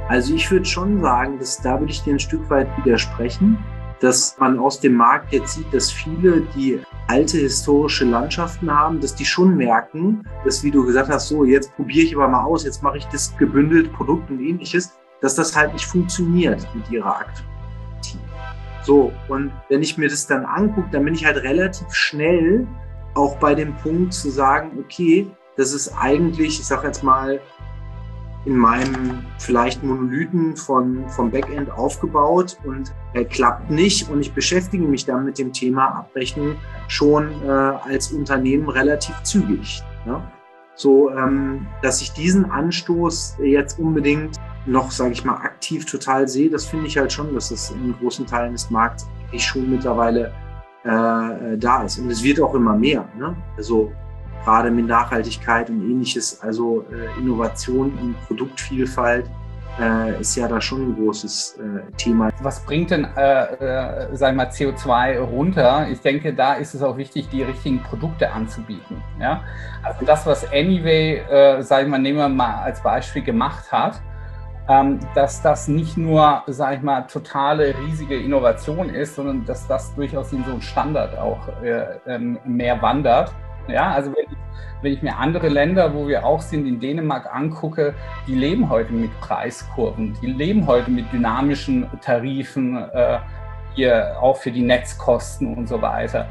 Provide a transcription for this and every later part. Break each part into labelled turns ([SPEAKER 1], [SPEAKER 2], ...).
[SPEAKER 1] Also ich würde schon sagen, da würde ich dir ein Stück weit widersprechen, dass man aus dem Markt jetzt sieht, dass viele, die alte historische Landschaften haben, dass die schon merken, dass, wie du gesagt hast, so jetzt probiere ich aber mal aus, jetzt mache ich das gebündelt, Produkt und ähnliches, dass das halt nicht funktioniert mit ihrer Aktivität. So, und wenn ich mir das dann angucke, dann bin ich halt relativ schnell auch bei dem Punkt zu sagen, okay, das ist eigentlich, ich sage jetzt mal, in meinem vielleicht Monolithen vom Backend aufgebaut und er klappt nicht und ich beschäftige mich dann mit dem Thema Abrechnung schon als Unternehmen relativ zügig. Ne? So, dass ich diesen Anstoß jetzt unbedingt noch, sage ich mal, aktiv total sehe, das finde ich halt schon, dass es in großen Teilen des Markts eigentlich schon mittlerweile da ist. Und es wird auch immer mehr. Ne? Also gerade mit Nachhaltigkeit und ähnliches, also Innovation und Produktvielfalt ist ja da schon ein großes Thema.
[SPEAKER 2] Was bringt denn, sagen wir, CO2 runter? Ich denke, da ist es auch wichtig, die richtigen Produkte anzubieten. Ja? Also das, was Anyway, sagen wir, nehmen wir mal als Beispiel gemacht hat, dass das nicht nur, sag ich mal, totale riesige Innovation ist, sondern dass das durchaus in so einen Standard auch mehr wandert. Ja, also wenn ich mir andere Länder, wo wir auch sind, in Dänemark angucke, die leben heute mit Preiskurven, die leben heute mit dynamischen Tarifen, hier auch für die Netzkosten und so weiter.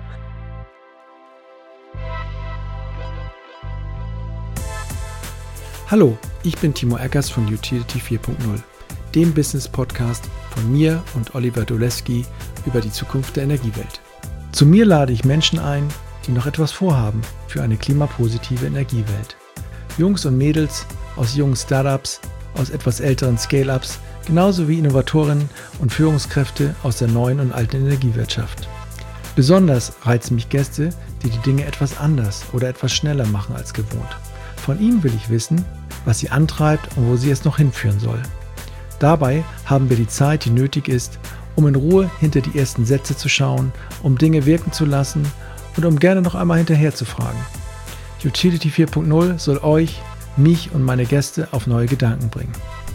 [SPEAKER 3] Hallo, ich bin Timo Eckers von Utility 4.0, dem Business-Podcast von mir und Oliver Doleski über die Zukunft der Energiewelt. Zu mir lade ich Menschen ein, die noch etwas vorhaben für eine klimapositive Energiewelt. Jungs und Mädels aus jungen Startups, aus etwas älteren Scale-Ups, genauso wie Innovatorinnen und Führungskräfte aus der neuen und alten Energiewirtschaft. Besonders reizen mich Gäste, die die Dinge etwas anders oder etwas schneller machen als gewohnt. Von ihnen will ich wissen, was sie antreibt und wo sie es noch hinführen soll. Dabei haben wir die Zeit, die nötig ist, um in Ruhe hinter die ersten Sätze zu schauen, um Dinge wirken zu lassen und um gerne noch einmal hinterher zu fragen. Utility 4.0 soll euch, mich und meine Gäste auf neue Gedanken bringen.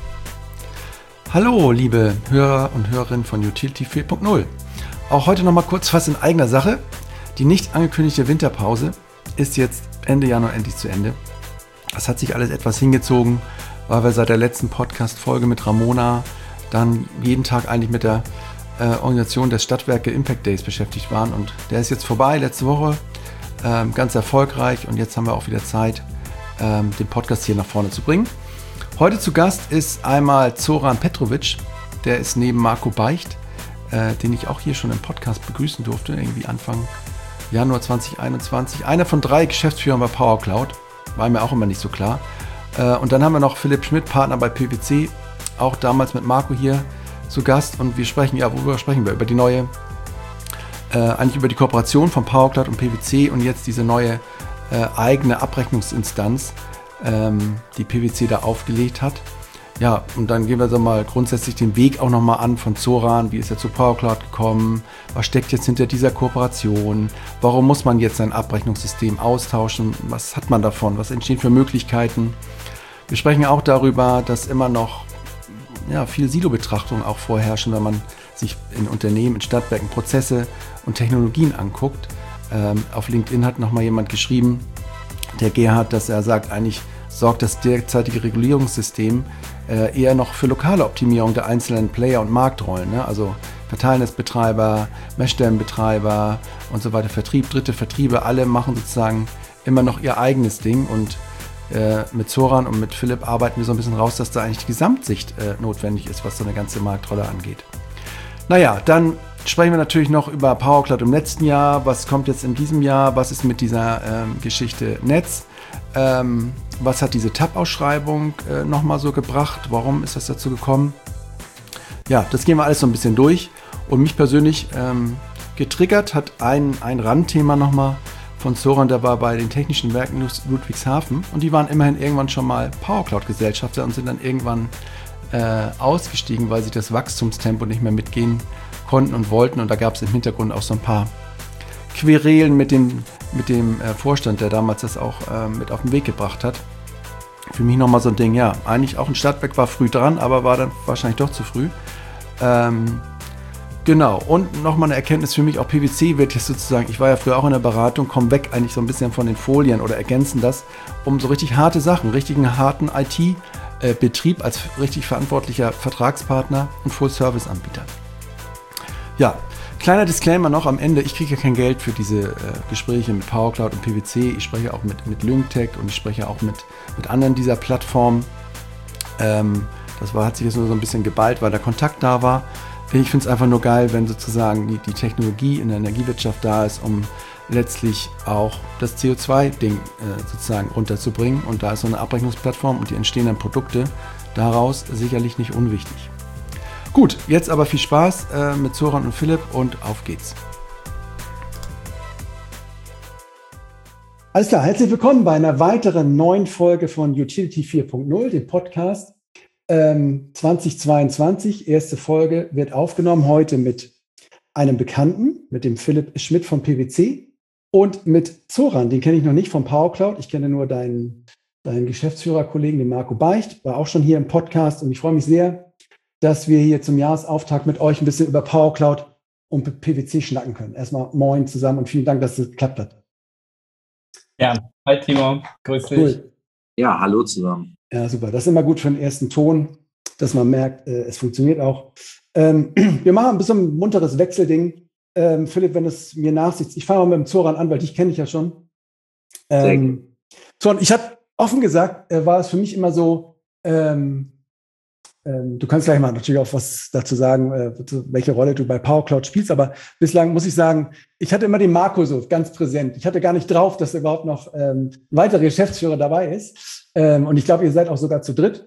[SPEAKER 4] Hallo, liebe Hörer und Hörerinnen von Utility 4.0. Auch heute noch mal kurz was in eigener Sache. Die nicht angekündigte Winterpause ist jetzt Ende Januar endlich zu Ende. Das hat sich alles etwas hingezogen, weil wir seit der letzten Podcast-Folge mit Ramona dann jeden Tag eigentlich mit der Organisation des Stadtwerke Impact Days beschäftigt waren. Und der ist jetzt vorbei, letzte Woche, ganz erfolgreich. Und jetzt haben wir auch wieder Zeit, den Podcast hier nach vorne zu bringen. Heute zu Gast ist einmal Zoran Petrovic. Der ist neben Marco Beicht, den ich auch hier schon im Podcast begrüßen durfte, irgendwie Anfang Januar 2021. Einer von 3 Geschäftsführern bei PowerCloud. War mir auch immer nicht so klar. Und dann haben wir noch Philipp Schmidt, Partner bei PwC, auch damals mit Marco hier zu Gast. Und wir sprechen, worüber sprechen wir? Über die neue, eigentlich über die Kooperation von PowerCloud und PwC und jetzt diese neue eigene Abrechnungsinstanz, die PwC da aufgelegt hat. Ja, und dann gehen wir so mal grundsätzlich den Weg auch nochmal an von Zoran. Wie ist er zu PowerCloud gekommen? Was steckt jetzt hinter dieser Kooperation? Warum muss man jetzt sein Abrechnungssystem austauschen? Was hat man davon? Was entstehen für Möglichkeiten? Wir sprechen auch darüber, dass immer noch viel Silo-Betrachtung auch vorherrschen, wenn man sich in Unternehmen, in Stadtwerken Prozesse und Technologien anguckt. Auf LinkedIn hat nochmal jemand geschrieben, der Gerhard, dass er sagt, eigentlich sorgt das derzeitige Regulierungssystem eher noch für lokale Optimierung der einzelnen Player und Marktrollen. Ne? Also Verteilnetzbetreiber, Messstellenbetreiber und so weiter, Vertrieb, dritte Vertriebe, alle machen sozusagen immer noch ihr eigenes Ding. Und mit Zoran und mit Philipp arbeiten wir so ein bisschen raus, dass da eigentlich die Gesamtsicht notwendig ist, was so eine ganze Marktrolle angeht. Naja, dann sprechen wir natürlich noch über PowerCloud im letzten Jahr. Was kommt jetzt in diesem Jahr? Was ist mit dieser Geschichte Netz? Was hat diese TAP-Ausschreibung nochmal so gebracht? Warum ist das dazu gekommen? Ja, das gehen wir alles so ein bisschen durch. Und mich persönlich getriggert hat ein Randthema nochmal von Zoran, der war bei den Technischen Werken Ludwigshafen. Und die waren immerhin irgendwann schon mal PowerCloud-Gesellschafter und sind dann irgendwann ausgestiegen, weil sie das Wachstumstempo nicht mehr mitgehen konnten und wollten. Und da gab es im Hintergrund auch so ein paar Querelen mit dem Vorstand, der damals das auch mit auf den Weg gebracht hat. für mich nochmal so ein Ding, ja, eigentlich auch ein Stadtwerk war früh dran, aber war dann wahrscheinlich doch zu früh. Genau, und nochmal eine Erkenntnis für mich, auch PwC wird jetzt sozusagen, ich war ja früher auch in der Beratung, kommen weg eigentlich so ein bisschen von den Folien oder ergänzen das, um so richtig harte Sachen, richtigen harten IT-Betrieb als richtig verantwortlicher Vertragspartner und Full-Service-Anbieter. Ja, kleiner Disclaimer noch am Ende, ich kriege ja kein Geld für diese Gespräche mit PowerCloud und PwC, ich spreche auch mit Lyngtech und ich spreche auch mit anderen dieser Plattformen. Hat sich jetzt nur so ein bisschen geballt, weil der Kontakt da war. Ich finde es einfach nur geil, wenn sozusagen die Technologie in der Energiewirtschaft da ist, um letztlich auch das CO2-Ding sozusagen runterzubringen. Und da ist so eine Abrechnungsplattform und die entstehenden Produkte daraus sicherlich nicht unwichtig. Gut, jetzt aber viel Spaß mit Zoran und Philipp und auf geht's.
[SPEAKER 3] Alles klar, herzlich willkommen bei einer weiteren neuen Folge von Utility 4.0, dem Podcast 2022. Erste Folge wird aufgenommen heute mit einem Bekannten, mit dem Philipp Schmidt von PwC und mit Zoran, den kenne ich noch nicht von PowerCloud. Ich kenne nur deinen Geschäftsführerkollegen, den Marco Beicht, war auch schon hier im Podcast und ich freue mich sehr, dass wir hier zum Jahresauftakt mit euch ein bisschen über PowerCloud und PwC schnacken können. Erstmal moin zusammen und vielen Dank, dass es geklappt hat.
[SPEAKER 2] Ja, hi Timo, grüß dich.
[SPEAKER 1] Cool. Ja, hallo zusammen.
[SPEAKER 3] Ja, super. Das ist immer gut für den ersten Ton, dass man merkt, es funktioniert auch. Wir machen ein bisschen ein munteres Wechselding. Philipp, wenn es mir nachsieht, ich fange mal mit dem Zoran an, weil dich kenne ich ja schon. Zoran, ich habe offen gesagt, war es für mich immer so, du kannst gleich mal natürlich auch was dazu sagen, welche Rolle du bei PowerCloud spielst, aber bislang muss ich sagen, ich hatte immer den Marco so ganz präsent. Ich hatte gar nicht drauf, dass überhaupt noch ein weiterer Geschäftsführer dabei ist. Und ich glaube, ihr seid auch sogar zu dritt.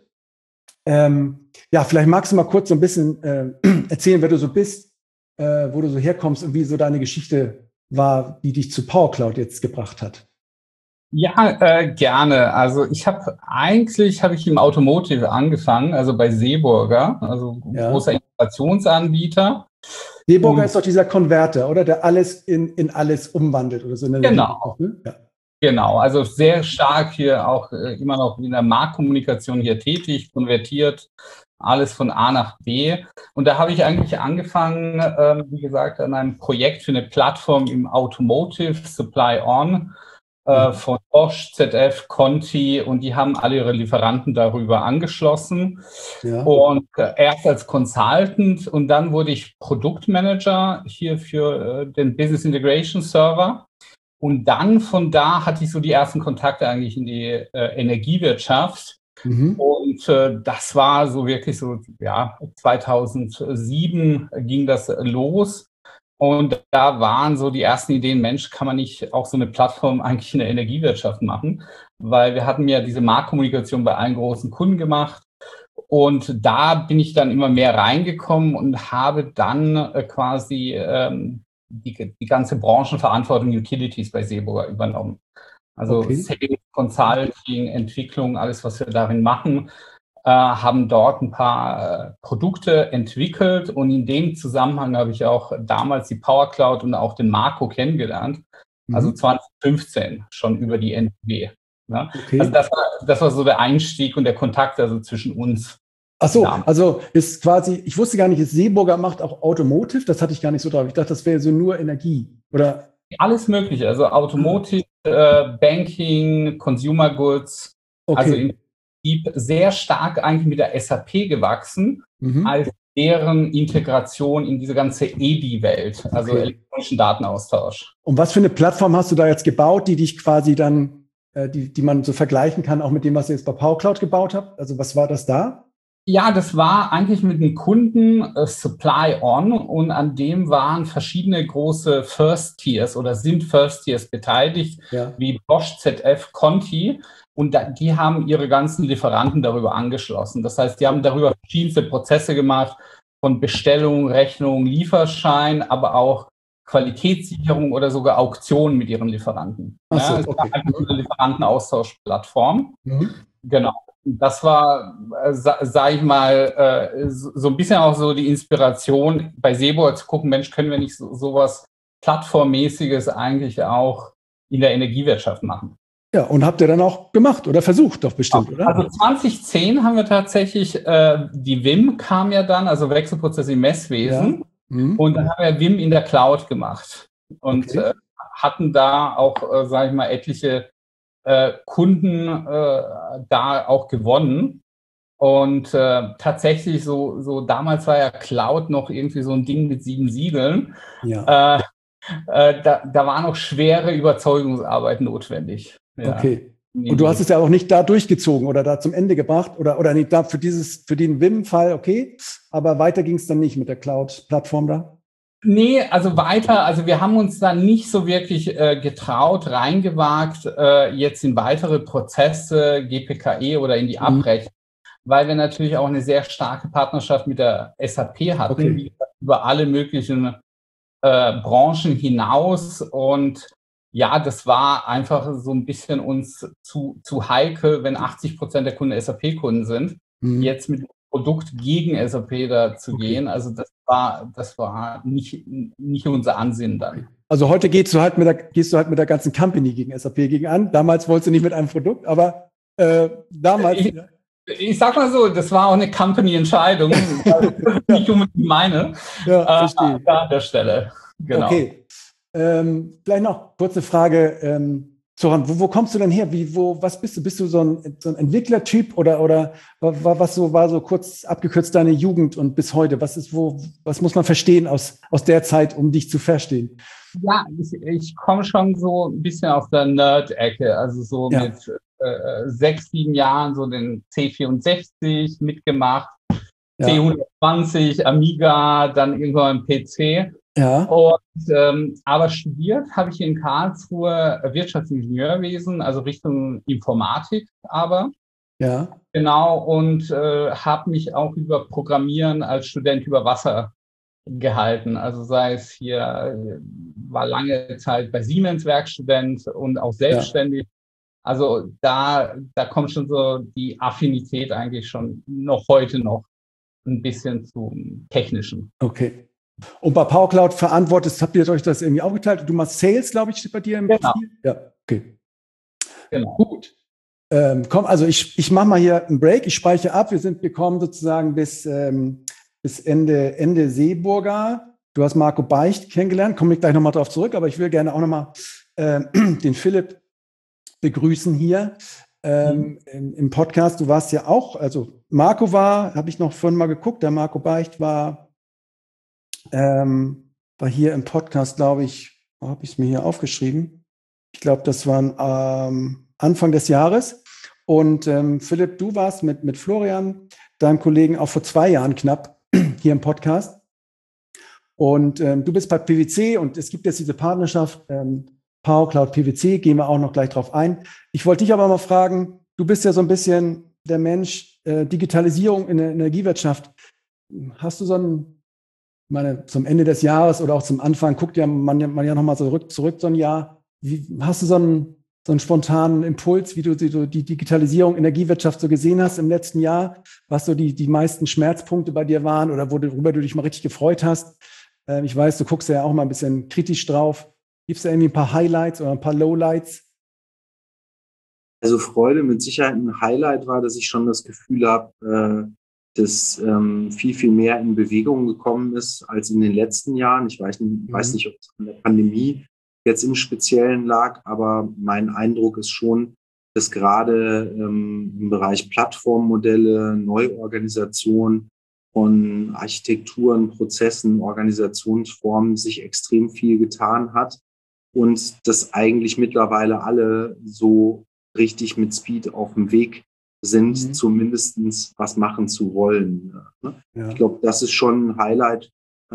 [SPEAKER 3] Ja, vielleicht magst du mal kurz so ein bisschen erzählen, wer du so bist, wo du so herkommst und wie so deine Geschichte war, die dich zu PowerCloud jetzt gebracht hat.
[SPEAKER 2] Ja, gerne. Also ich habe im Automotive angefangen, also bei Seeburger, also großer Innovationsanbieter.
[SPEAKER 3] Seeburger ist doch dieser Konverter, oder? Der alles in alles umwandelt oder so.
[SPEAKER 2] Genau. Ja. Genau, also sehr stark hier auch immer noch in der Marktkommunikation hier tätig, konvertiert alles von A nach B. Und da habe ich eigentlich angefangen, wie gesagt, an einem Projekt für eine Plattform im Automotive, Supply On, von Bosch, ZF, Conti, und die haben alle ihre Lieferanten darüber angeschlossen. Ja. Und erst als Consultant und dann wurde ich Produktmanager hier für den Business Integration Server. Und dann von da hatte ich so die ersten Kontakte eigentlich in die Energiewirtschaft. Und das war so wirklich so, ja, 2007 ging das los. Und da waren so die ersten Ideen, Mensch, kann man nicht auch so eine Plattform eigentlich in der Energiewirtschaft machen? Weil wir hatten ja diese Marktkommunikation bei allen großen Kunden gemacht. Und da bin ich dann immer mehr reingekommen und habe dann quasi die ganze Branchenverantwortung Utilities bei Seeburger übernommen. Also Sales, Consulting, Entwicklung, alles, was wir darin machen, haben dort ein paar Produkte entwickelt. Und in dem Zusammenhang habe ich auch damals die PowerCloud und auch den Marco kennengelernt. Also 2015 schon über die NTW. Ja? Okay. Also das war so der Einstieg und der Kontakt also zwischen uns.
[SPEAKER 3] Ach so, also ist quasi, ich wusste gar nicht, dass Seeburger macht auch Automotive, das hatte ich gar nicht so drauf. Ich dachte, das wäre so nur Energie, oder?
[SPEAKER 2] Alles Mögliche, also Automotive, Banking, Consumer Goods, also im Prinzip sehr stark eigentlich mit der SAP gewachsen, als deren Integration in diese ganze EDI-Welt, also elektronischen Datenaustausch.
[SPEAKER 3] Und was für eine Plattform hast du da jetzt gebaut, die dich quasi dann, die man so vergleichen kann, auch mit dem, was ihr jetzt bei PowerCloud gebaut habt? Also was war das da?
[SPEAKER 2] Ja, das war eigentlich mit dem Kunden Supply On und an dem waren verschiedene große First Tiers oder sind First Tiers beteiligt, wie Bosch, ZF, Conti, und die haben ihre ganzen Lieferanten darüber angeschlossen. Das heißt, die haben darüber verschiedenste Prozesse gemacht, von Bestellung, Rechnung, Lieferschein, aber auch Qualitätssicherung oder sogar Auktionen mit ihren Lieferanten.
[SPEAKER 3] Ach so,
[SPEAKER 2] das war einfach eine Lieferantenaustauschplattform. Genau. Das war, sage ich mal, so ein bisschen auch so die Inspiration bei Seeburger zu gucken, Mensch, können wir nicht sowas Plattformmäßiges eigentlich auch in der Energiewirtschaft machen?
[SPEAKER 3] Ja, und habt ihr dann auch gemacht oder versucht doch bestimmt, oder?
[SPEAKER 2] Also 2010 haben wir tatsächlich, die WIM kam ja dann, also Wechselprozess im Messwesen.
[SPEAKER 3] Ja. Mhm.
[SPEAKER 2] Und dann haben wir WIM in der Cloud gemacht und
[SPEAKER 3] Okay.
[SPEAKER 2] hatten da auch, sage ich mal, etliche Kunden da auch gewonnen. Und tatsächlich so damals war ja Cloud noch irgendwie so ein Ding mit 7 Siegeln.
[SPEAKER 3] Ja.
[SPEAKER 2] Da war noch schwere Überzeugungsarbeit notwendig. Ja.
[SPEAKER 3] Okay. Und du hast es ja auch nicht da durchgezogen oder da zum Ende gebracht oder nicht da für den WIM-Fall, okay. Aber weiter ging es dann nicht mit der Cloud-Plattform da?
[SPEAKER 2] Nee, also wir haben uns da nicht so wirklich getraut, reingewagt, jetzt in weitere Prozesse, GPKE oder in die Abrechnung, weil wir natürlich auch eine sehr starke Partnerschaft mit der SAP hatten,
[SPEAKER 3] Okay.
[SPEAKER 2] wie gesagt, über alle möglichen Branchen hinaus. Und ja, das war einfach so ein bisschen uns zu heikel, wenn 80% der Kunden SAP-Kunden sind, jetzt mit dem Produkt gegen SAP da zu gehen. Also das war nicht unser Ansinnen dann.
[SPEAKER 3] Also heute gehst du halt mit der ganzen Company gegen SAP gegen an. Damals wolltest du nicht mit einem Produkt, aber damals.
[SPEAKER 2] Ich sag mal so, das war auch eine Company-Entscheidung, nicht unbedingt meine.
[SPEAKER 3] Ja, verstehe.
[SPEAKER 2] An der Stelle. Genau.
[SPEAKER 3] Okay. Vielleicht noch kurze Frage. Zoran, wo kommst du denn her? Was bist du? Bist du so ein Entwicklertyp oder was war so kurz abgekürzt deine Jugend und bis heute? Was muss man verstehen aus der Zeit, um dich zu verstehen?
[SPEAKER 2] Ja, ich komme schon so ein bisschen aus der Nerd-Ecke, also so mit 6, 7 Jahren so den C64 mitgemacht, C120, Amiga, dann irgendwann ein PC.
[SPEAKER 3] Ja.
[SPEAKER 2] Und aber studiert habe ich in Karlsruhe Wirtschaftsingenieurwesen, also Richtung Informatik, aber genau, und habe mich auch über Programmieren als Student über Wasser gehalten. Also sei es hier, war lange Zeit bei Siemens Werkstudent und auch selbstständig. Ja. Also da kommt schon so die Affinität eigentlich schon heute noch ein bisschen zum Technischen.
[SPEAKER 3] Okay. Und bei PowerCloud habt ihr euch das irgendwie aufgeteilt? Du machst Sales, glaube ich, steht bei dir im Profil? Ja, okay.
[SPEAKER 2] Genau.
[SPEAKER 3] Gut. Komm, also ich mache mal hier einen Break. Ich speichere ab. Wir kommen sozusagen bis Ende Seeburger. Du hast Marco Beicht kennengelernt. Komme ich gleich nochmal drauf zurück. Aber ich will gerne auch nochmal den Philipp begrüßen hier im Podcast. Du warst ja auch, also Marco habe ich noch vorhin mal geguckt, der Marco Beicht war hier im Podcast, glaube ich, habe ich es mir hier aufgeschrieben. Ich glaube, das war Anfang des Jahres. Und Philipp, du warst mit Florian, deinem Kollegen, auch vor 2 Jahren knapp hier im Podcast. Und du bist bei PwC und es gibt jetzt diese Partnerschaft PowerCloud PwC, gehen wir auch noch gleich drauf ein. Ich wollte dich aber mal fragen, du bist ja so ein bisschen der Mensch, Digitalisierung in der Energiewirtschaft. Hast du zum Ende des Jahres oder auch zum Anfang, guckt ja man ja nochmal zurück so ein Jahr. Hast du so einen spontanen Impuls, wie du die Digitalisierung Energiewirtschaft so gesehen hast im letzten Jahr? Was so die meisten Schmerzpunkte bei dir waren oder worüber du dich mal richtig gefreut hast? Ich weiß, du guckst ja auch mal ein bisschen kritisch drauf. Gibt es da irgendwie ein paar Highlights oder ein paar Lowlights?
[SPEAKER 1] Also Freude mit Sicherheit ein Highlight war, dass ich schon das Gefühl habe, dass viel, viel mehr in Bewegung gekommen ist als in den letzten Jahren. Ich weiß nicht, ob es an der Pandemie jetzt im Speziellen lag, aber mein Eindruck ist schon, dass gerade im Bereich Plattformmodelle, Neuorganisation von Architekturen, Prozessen, Organisationsformen sich extrem viel getan hat und dass eigentlich mittlerweile alle so richtig mit Speed auf dem Weg sind, zumindest was machen zu wollen. Ja. Ich glaube, das ist schon ein Highlight,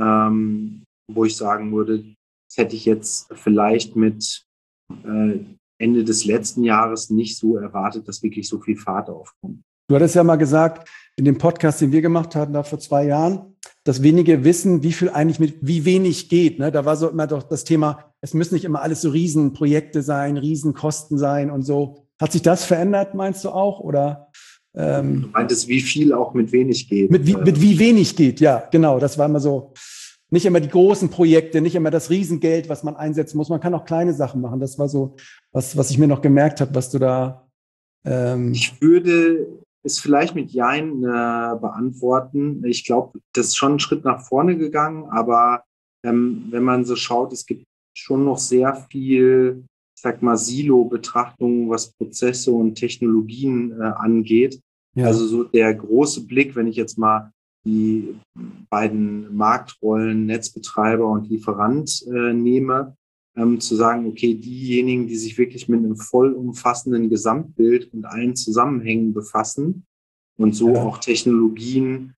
[SPEAKER 1] wo ich sagen würde, das hätte ich jetzt vielleicht mit Ende des letzten Jahres nicht so erwartet, dass wirklich so viel Fahrt aufkommt.
[SPEAKER 3] Du hattest ja mal gesagt, in dem Podcast, den wir gemacht hatten, da vor 2 Jahren, dass wenige wissen, wie viel eigentlich mit wie wenig geht. Ne? Da war so immer doch das Thema, es müssen nicht immer alles so Riesenprojekte sein, Riesenkosten sein und so. Hat sich das verändert, meinst du auch? Oder,
[SPEAKER 1] du meintest, wie viel auch mit wenig geht.
[SPEAKER 3] Mit wie wenig geht, ja, genau. Das war immer so
[SPEAKER 4] nicht immer die großen Projekte, nicht immer das Riesengeld, was man einsetzen muss. Man kann auch kleine Sachen machen. Das war so was ich mir noch gemerkt habe, was du da...
[SPEAKER 1] Ich würde es vielleicht mit Jein beantworten. Ich glaube, das ist schon ein Schritt nach vorne gegangen, aber wenn man so schaut, es gibt schon noch sehr viel, ich sag mal, Silo-Betrachtung, was Prozesse und Technologien angeht. Ja. Also so der große Blick, wenn ich jetzt mal die beiden Marktrollen, Netzbetreiber und Lieferant nehme, zu sagen, okay, diejenigen, die sich wirklich mit einem vollumfassenden Gesamtbild und allen Zusammenhängen befassen und so auch Technologien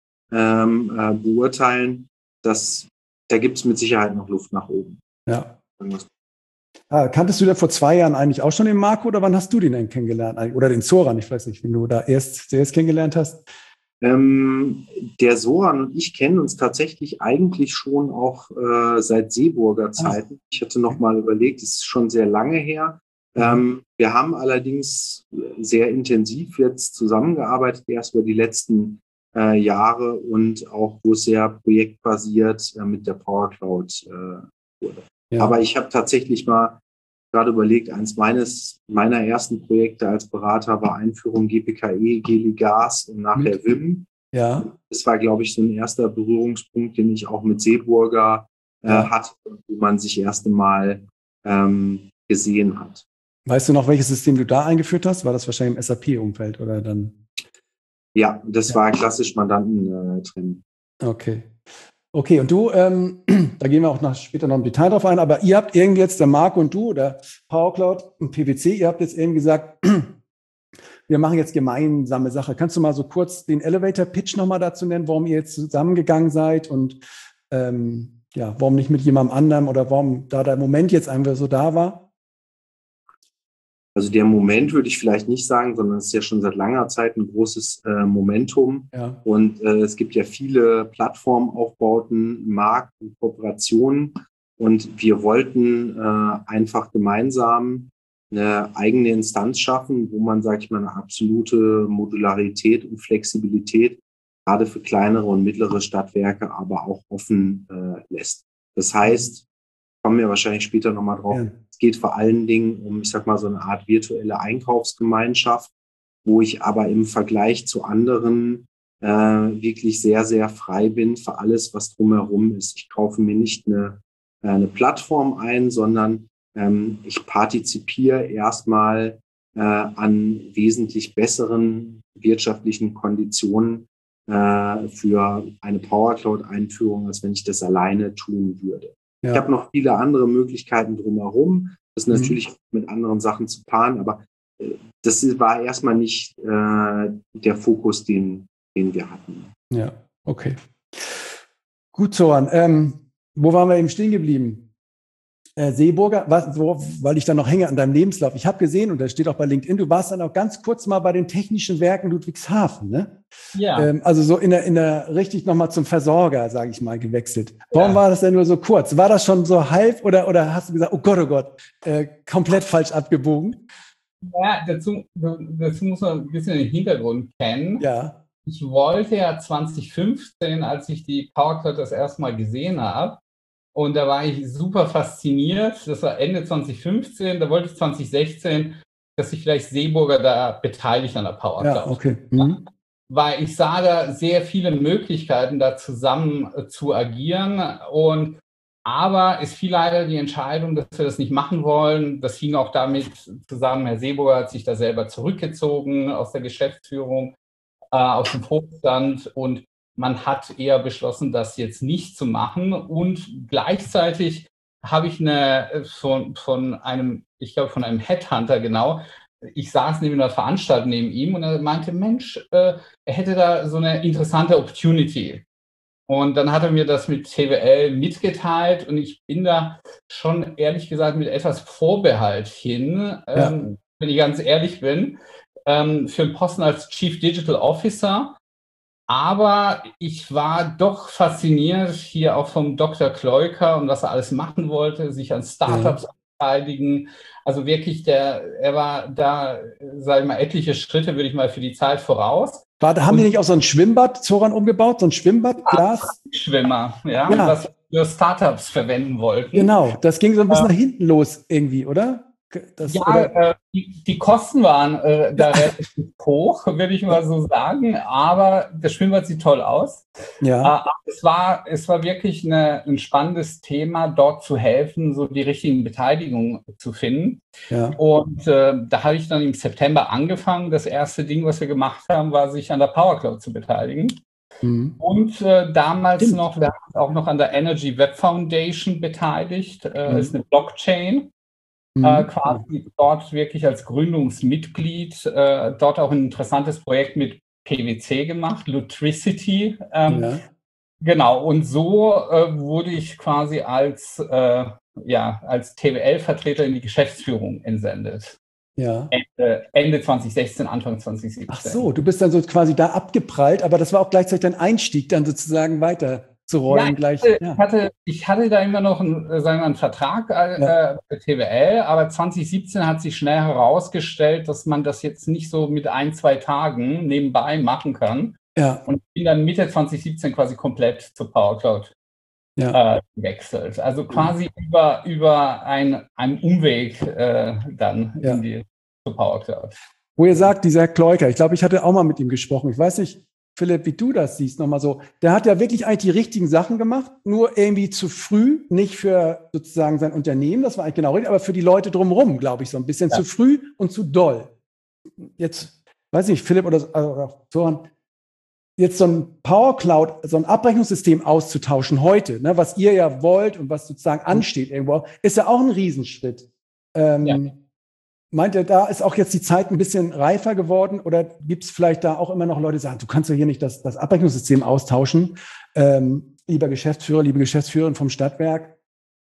[SPEAKER 1] beurteilen, da gibt es mit Sicherheit noch Luft nach oben.
[SPEAKER 4] Ja. Kanntest du da vor 2 Jahren eigentlich auch schon den Marco oder wann hast du den denn kennengelernt? Oder den Zoran, ich weiß nicht, wenn du da zuerst kennengelernt hast?
[SPEAKER 1] Der Soran und ich kennen uns tatsächlich eigentlich schon auch seit Seeburger Zeiten. Ich hatte noch mal überlegt, es ist schon sehr lange her. Wir haben allerdings sehr intensiv jetzt zusammengearbeitet, erst über die letzten Jahre und auch, wo es sehr projektbasiert mit der Power Cloud wurde. Ja. Aber ich habe tatsächlich mal gerade überlegt, eins meiner ersten Projekte als Berater war Einführung GPKE, Geli-Gas und nachher WIM. Ja. Das war, glaube ich, so ein erster Berührungspunkt, den ich auch mit Seeburger hatte, wo man sich erst einmal gesehen hat.
[SPEAKER 4] Weißt du noch, welches System du da eingeführt hast? War das wahrscheinlich im SAP-Umfeld oder dann?
[SPEAKER 1] Ja, das war klassisch Mandanten-Trennung.
[SPEAKER 4] Okay, und du, da gehen wir auch später noch im Detail drauf ein, aber ihr habt irgendwie jetzt, der Marco und du oder PowerCloud und PwC, ihr habt jetzt eben gesagt, wir machen jetzt gemeinsame Sache. Kannst du mal so kurz den Elevator-Pitch nochmal dazu nennen, warum ihr jetzt zusammengegangen seid und warum nicht mit jemandem anderem oder warum da der Moment jetzt einfach so da war?
[SPEAKER 1] Also der Moment würde ich vielleicht nicht sagen, sondern es ist ja schon seit langer Zeit ein großes Momentum. Ja. Und es gibt ja viele Plattformaufbauten im Markt und Kooperationen. Und wir wollten einfach gemeinsam eine eigene Instanz schaffen, wo man, sage ich mal, eine absolute Modularität und Flexibilität gerade für kleinere und mittlere Stadtwerke aber auch offen lässt. Das heißt, kommen wir wahrscheinlich später nochmal drauf, es geht vor allen Dingen um, ich sag mal, so eine Art virtuelle Einkaufsgemeinschaft, wo ich aber im Vergleich zu anderen wirklich sehr, sehr frei bin für alles, was drumherum ist. Ich kaufe mir nicht eine Plattform ein, sondern ich partizipiere erstmal an wesentlich besseren wirtschaftlichen Konditionen für eine Power Cloud-Einführung, als wenn ich das alleine tun würde. Ja. Ich habe noch viele andere Möglichkeiten drumherum, das natürlich mit anderen Sachen zu paaren, aber das war erstmal nicht der Fokus, den wir hatten.
[SPEAKER 4] Ja, okay. Gut, Zoran. Wo waren wir eben stehen geblieben? Seeburger, weil ich da noch hänge an deinem Lebenslauf. Ich habe gesehen, und das steht auch bei LinkedIn, du warst dann auch ganz kurz mal bei den Technischen Werken Ludwigshafen, ne? Ja. Also so in der richtig nochmal zum Versorger, sage ich mal, gewechselt. Warum war das denn nur so kurz? War das schon so halb oder hast du gesagt, oh Gott, komplett falsch abgebogen?
[SPEAKER 2] Ja, dazu muss man ein bisschen den Hintergrund kennen.
[SPEAKER 4] Ja.
[SPEAKER 2] Ich wollte ja 2015, als ich die Power Cloud das erste Mal gesehen habe, und da war ich super fasziniert. Das war Ende 2015. Da wollte ich 2016, dass sich vielleicht Seeburger da beteiligt an der Power Cloud.
[SPEAKER 4] Ja, okay.
[SPEAKER 2] Weil ich sah da sehr viele Möglichkeiten, da zusammen zu agieren. Aber es fiel leider die Entscheidung, dass wir das nicht machen wollen. Das hing auch damit zusammen, Herr Seeburger hat sich da selber zurückgezogen aus der Geschäftsführung, aus dem Vorstand, und man hat eher beschlossen, das jetzt nicht zu machen. Und gleichzeitig habe ich von einem Headhunter, genau, ich saß neben einer Veranstaltung neben ihm und er meinte, Mensch, er hätte da so eine interessante Opportunity. Und dann hat er mir das mit TWL mitgeteilt und ich bin da schon, ehrlich gesagt, mit etwas Vorbehalt hin, wenn ich ganz ehrlich bin, für einen Posten als Chief Digital Officer. Aber ich war doch fasziniert hier auch vom Dr. Kloiker und was er alles machen wollte, sich an Startups beteiligen. Also wirklich, er war da, sage ich mal, etliche Schritte, würde ich mal, für die Zeit voraus.
[SPEAKER 4] Haben die nicht auch so ein Schwimmbad, Zoran, umgebaut? So ein Schwimmbad, Glas?
[SPEAKER 2] Schwimmer, ja. für Startups verwenden wollten.
[SPEAKER 3] Genau, das ging so ein bisschen nach hinten los irgendwie, oder?
[SPEAKER 2] Die Kosten waren da relativ hoch, würde ich mal so sagen, aber das Schwimmbad sieht toll aus.
[SPEAKER 3] Ja.
[SPEAKER 2] Es war wirklich ein spannendes Thema, dort zu helfen, so die richtigen Beteiligungen zu finden.
[SPEAKER 3] Ja.
[SPEAKER 2] Und da habe ich dann im September angefangen. Das erste Ding, was wir gemacht haben, war, sich an der PowerCloud zu beteiligen.
[SPEAKER 3] Mhm.
[SPEAKER 2] Und damals noch, wir haben uns auch noch an der Energy Web Foundation beteiligt. Ist eine Blockchain. Quasi dort wirklich als Gründungsmitglied, dort auch ein interessantes Projekt mit PwC gemacht, Lutricity. Genau, und so wurde ich quasi als TWL-Vertreter in die Geschäftsführung entsendet.
[SPEAKER 3] Ja.
[SPEAKER 2] Ende 2016, Anfang 2017.
[SPEAKER 3] Ach so, du bist dann so quasi da abgeprallt, aber das war auch gleichzeitig dein Einstieg, dann sozusagen weiter zu rollen.
[SPEAKER 2] Ich hatte da immer noch einen Vertrag bei TWL, aber 2017 hat sich schnell herausgestellt, dass man das jetzt nicht so mit 1-2 Tagen nebenbei machen kann.
[SPEAKER 3] Ja.
[SPEAKER 2] Und ich bin dann Mitte 2017 quasi komplett zur PowerCloud gewechselt. Also quasi über einen Umweg dann zur PowerCloud.
[SPEAKER 3] Wo ihr sagt, dieser Kleuker, ich glaube, ich hatte auch mal mit ihm gesprochen. Ich weiß nicht, Philipp, wie du das siehst, nochmal so. Der hat ja wirklich eigentlich die richtigen Sachen gemacht, nur irgendwie zu früh, nicht für sozusagen sein Unternehmen, das war eigentlich genau richtig, aber für die Leute drumherum, glaube ich, so ein bisschen zu früh und zu doll. Jetzt, weiß nicht, Philipp oder Soran, jetzt so ein PowerCloud, so ein Abrechnungssystem auszutauschen heute, ne, was ihr ja wollt und was sozusagen ansteht irgendwo, ist ja auch ein Riesenschritt. Meint ihr, da ist auch jetzt die Zeit ein bisschen reifer geworden oder gibt es vielleicht da auch immer noch Leute, die sagen, du kannst ja hier nicht das Abrechnungssystem austauschen, lieber Geschäftsführer, liebe Geschäftsführerin vom Stadtwerk,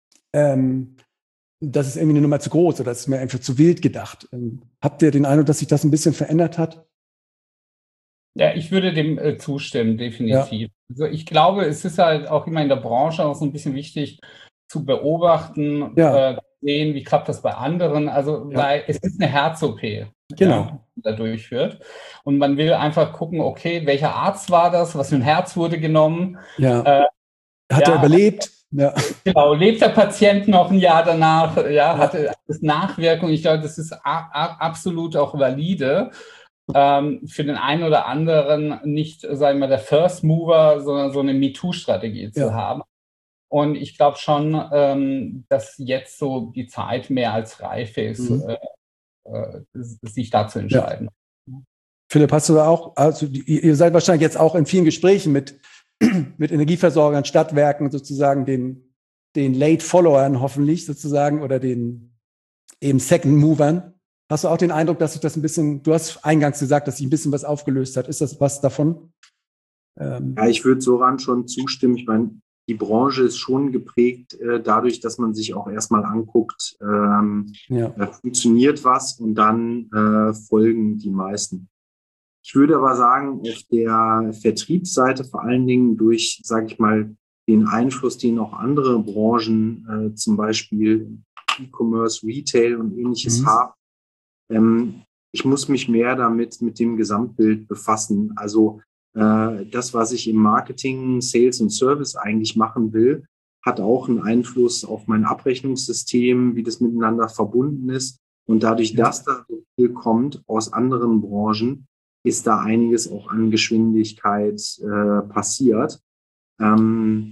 [SPEAKER 3] das ist irgendwie eine Nummer zu groß oder das ist mir einfach zu wild gedacht. Habt ihr den Eindruck, dass sich das ein bisschen verändert hat?
[SPEAKER 2] Ja, ich würde dem zustimmen, definitiv. Ja. Also ich glaube, es ist halt auch immer in der Branche auch so ein bisschen wichtig zu beobachten, sehen, wie klappt das bei anderen. Also weil es ist eine Herz-OP, die da durchführt. Und man will einfach gucken, okay, welcher Arzt war das, was für ein Herz wurde genommen.
[SPEAKER 3] Ja. Hat er überlebt? Ja.
[SPEAKER 2] Genau, lebt der Patient noch ein Jahr danach? Hatte das Nachwirkung? Ich glaube, das ist absolut auch valide. Für den einen oder anderen nicht, sagen wir, der First Mover, sondern so eine MeToo-Strategie zu haben. Und ich glaube schon, dass jetzt so die Zeit mehr als reif ist, sich da zu entscheiden.
[SPEAKER 3] Ja. Philipp, hast du da auch, also ihr seid wahrscheinlich jetzt auch in vielen Gesprächen mit Energieversorgern, Stadtwerken, sozusagen den Late Followern hoffentlich sozusagen oder den eben Second Movern. Hast du auch den Eindruck, dass sich das ein bisschen, du hast eingangs gesagt, dass sich ein bisschen was aufgelöst hat. Ist das was davon?
[SPEAKER 1] Ja, ich würde Soran schon zustimmen. Ich meine, die Branche ist schon geprägt dadurch, dass man sich auch erstmal anguckt, funktioniert was und dann folgen die meisten. Ich würde aber sagen, auf der Vertriebsseite vor allen Dingen durch, sage ich mal, den Einfluss, den auch andere Branchen, zum Beispiel E-Commerce, Retail und Ähnliches haben, ich muss mich mehr mit dem Gesamtbild befassen. Also das, was ich im Marketing, Sales und Service eigentlich machen will, hat auch einen Einfluss auf mein Abrechnungssystem, wie das miteinander verbunden ist. Und dadurch, dass da so viel kommt aus anderen Branchen, ist da einiges auch an Geschwindigkeit passiert. Und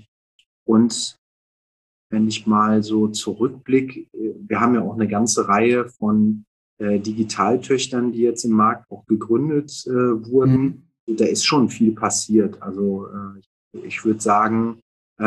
[SPEAKER 1] wenn ich mal so zurückblicke, wir haben ja auch eine ganze Reihe von Digitaltöchtern, die jetzt im Markt auch gegründet wurden. Da ist schon viel passiert. Also ich würde sagen,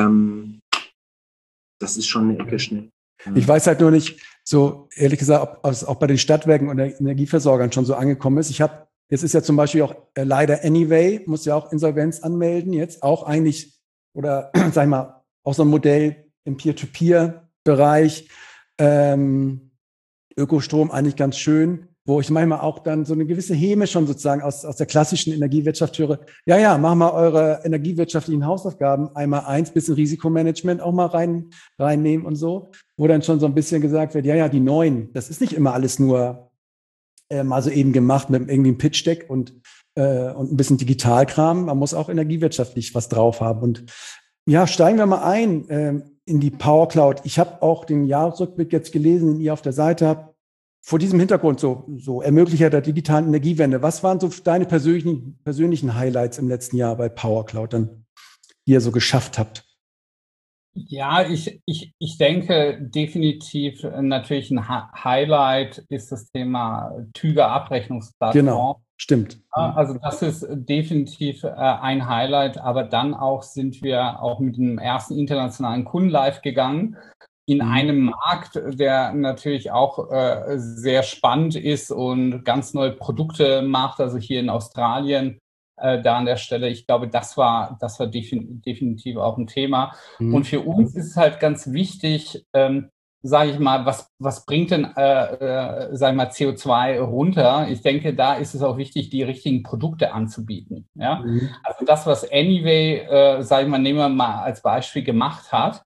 [SPEAKER 1] das ist schon eine Ecke schnell.
[SPEAKER 3] Ich weiß halt nur nicht, so ehrlich gesagt, ob es auch bei den Stadtwerken und Energieversorgern schon so angekommen ist. Jetzt ist ja zum Beispiel auch leider Anyway, muss ja auch Insolvenz anmelden jetzt, auch eigentlich, oder sag ich mal, auch so ein Modell im Peer-to-Peer-Bereich, Ökostrom eigentlich ganz schön, wo ich manchmal auch dann so eine gewisse Häme schon sozusagen aus der klassischen Energiewirtschaft höre. Ja, mach mal eure energiewirtschaftlichen Hausaufgaben einmal bisschen Risikomanagement auch mal reinnehmen und so, wo dann schon so ein bisschen gesagt wird, die neuen, das ist nicht immer alles nur mal so eben gemacht mit irgendwie einem Pitch-Deck und ein bisschen Digitalkram. Man muss auch energiewirtschaftlich was drauf haben. Und Ja, steigen wir mal ein in die Power Cloud. Ich habe auch den Jahresrückblick jetzt gelesen, den ihr auf der Seite habt. Vor diesem Hintergrund so Ermöglicher der digitalen Energiewende. Was waren so deine persönlichen Highlights im letzten Jahr bei Power Cloud, dann, die ihr so geschafft habt?
[SPEAKER 2] Ja, ich denke definitiv natürlich ein Highlight ist das Thema TÜGE-Abrechnungsplattform.
[SPEAKER 3] Genau, stimmt.
[SPEAKER 2] Also das ist definitiv ein Highlight, aber dann auch sind wir auch mit dem ersten internationalen Kunden live gegangen in einem Markt, der natürlich auch sehr spannend ist und ganz neue Produkte macht, also hier in Australien. Da an der Stelle, ich glaube, das war definitiv auch ein Thema. Und für uns ist es halt ganz wichtig, sage ich mal, was bringt denn, sage ich mal, CO2 runter? Ich denke, da ist es auch wichtig, die richtigen Produkte anzubieten. Ja? Also das, was Anyway, sage ich mal, nehmen wir mal als Beispiel gemacht hat,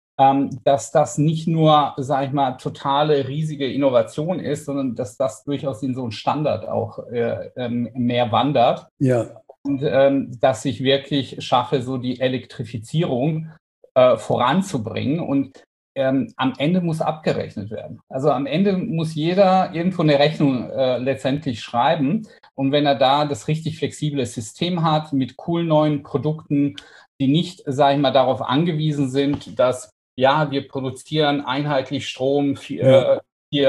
[SPEAKER 2] dass das nicht nur, sage ich mal, totale riesige Innovation ist, sondern dass das durchaus in so einen Standard auch mehr wandert.
[SPEAKER 3] Ja.
[SPEAKER 2] Und dass ich wirklich schaffe, so die Elektrifizierung voranzubringen. Und am Ende muss abgerechnet werden. Also am Ende muss jeder irgendwo eine Rechnung letztendlich schreiben. Und wenn er da das richtig flexible System hat mit coolen neuen Produkten, die nicht, sage ich mal, darauf angewiesen sind, dass ja, wir produzieren einheitlich Strom, hier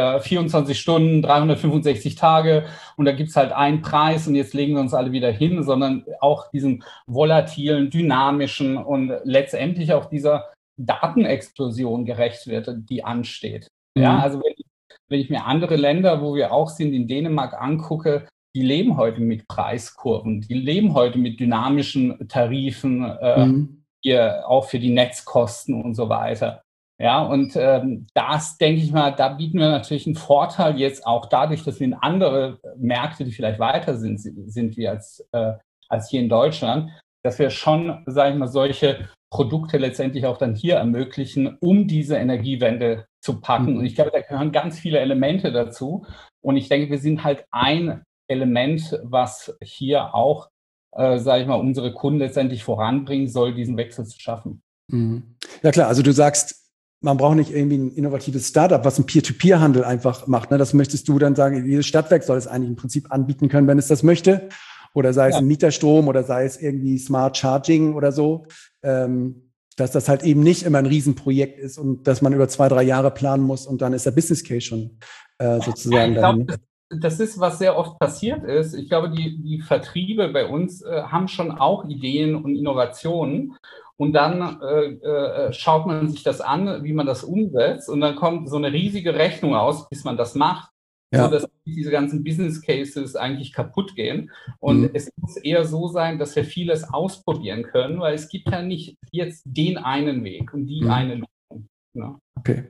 [SPEAKER 2] 24 Stunden, 365 Tage und da gibt es halt einen Preis und jetzt legen wir uns alle wieder hin, sondern auch diesen volatilen, dynamischen und letztendlich auch dieser Datenexplosion gerecht wird, die ansteht. Ja, also wenn ich mir andere Länder, wo wir auch sind, in Dänemark angucke, die leben heute mit Preiskurven, die leben heute mit dynamischen Tarifen, hier auch für die Netzkosten und so weiter. Ja, und das, denke ich mal, da bieten wir natürlich einen Vorteil jetzt auch dadurch, dass wir in andere Märkte, die vielleicht weiter sind wie als hier in Deutschland, dass wir schon, sage ich mal, solche Produkte letztendlich auch dann hier ermöglichen, um diese Energiewende zu packen. Und ich glaube, da gehören ganz viele Elemente dazu. Und ich denke, wir sind halt ein Element, was hier auch sage ich mal, unsere Kunden letztendlich voranbringen soll, diesen Wechsel zu schaffen.
[SPEAKER 3] Ja klar, also du sagst, man braucht nicht irgendwie ein innovatives Startup, was einen Peer-to-Peer-Handel einfach macht. Ne? Das möchtest du dann sagen, jedes Stadtwerk soll es eigentlich im Prinzip anbieten können, wenn es das möchte. Oder sei es ein Mieterstrom oder sei es irgendwie Smart Charging oder so. Dass das halt eben nicht immer ein Riesenprojekt ist und dass man über 2-3 Jahre planen muss und dann ist der Business Case schon sozusagen dahin.
[SPEAKER 2] Das ist, was sehr oft passiert ist. Ich glaube, die Vertriebe bei uns haben schon auch Ideen und Innovationen. Und dann schaut man sich das an, wie man das umsetzt. Und dann kommt so eine riesige Rechnung aus, bis man das macht. Ja. So dass diese ganzen Business Cases eigentlich kaputt gehen. Und es muss eher so sein, dass wir vieles ausprobieren können, weil es gibt ja nicht jetzt den einen Weg und die eine Lösung. Ja.
[SPEAKER 3] Okay.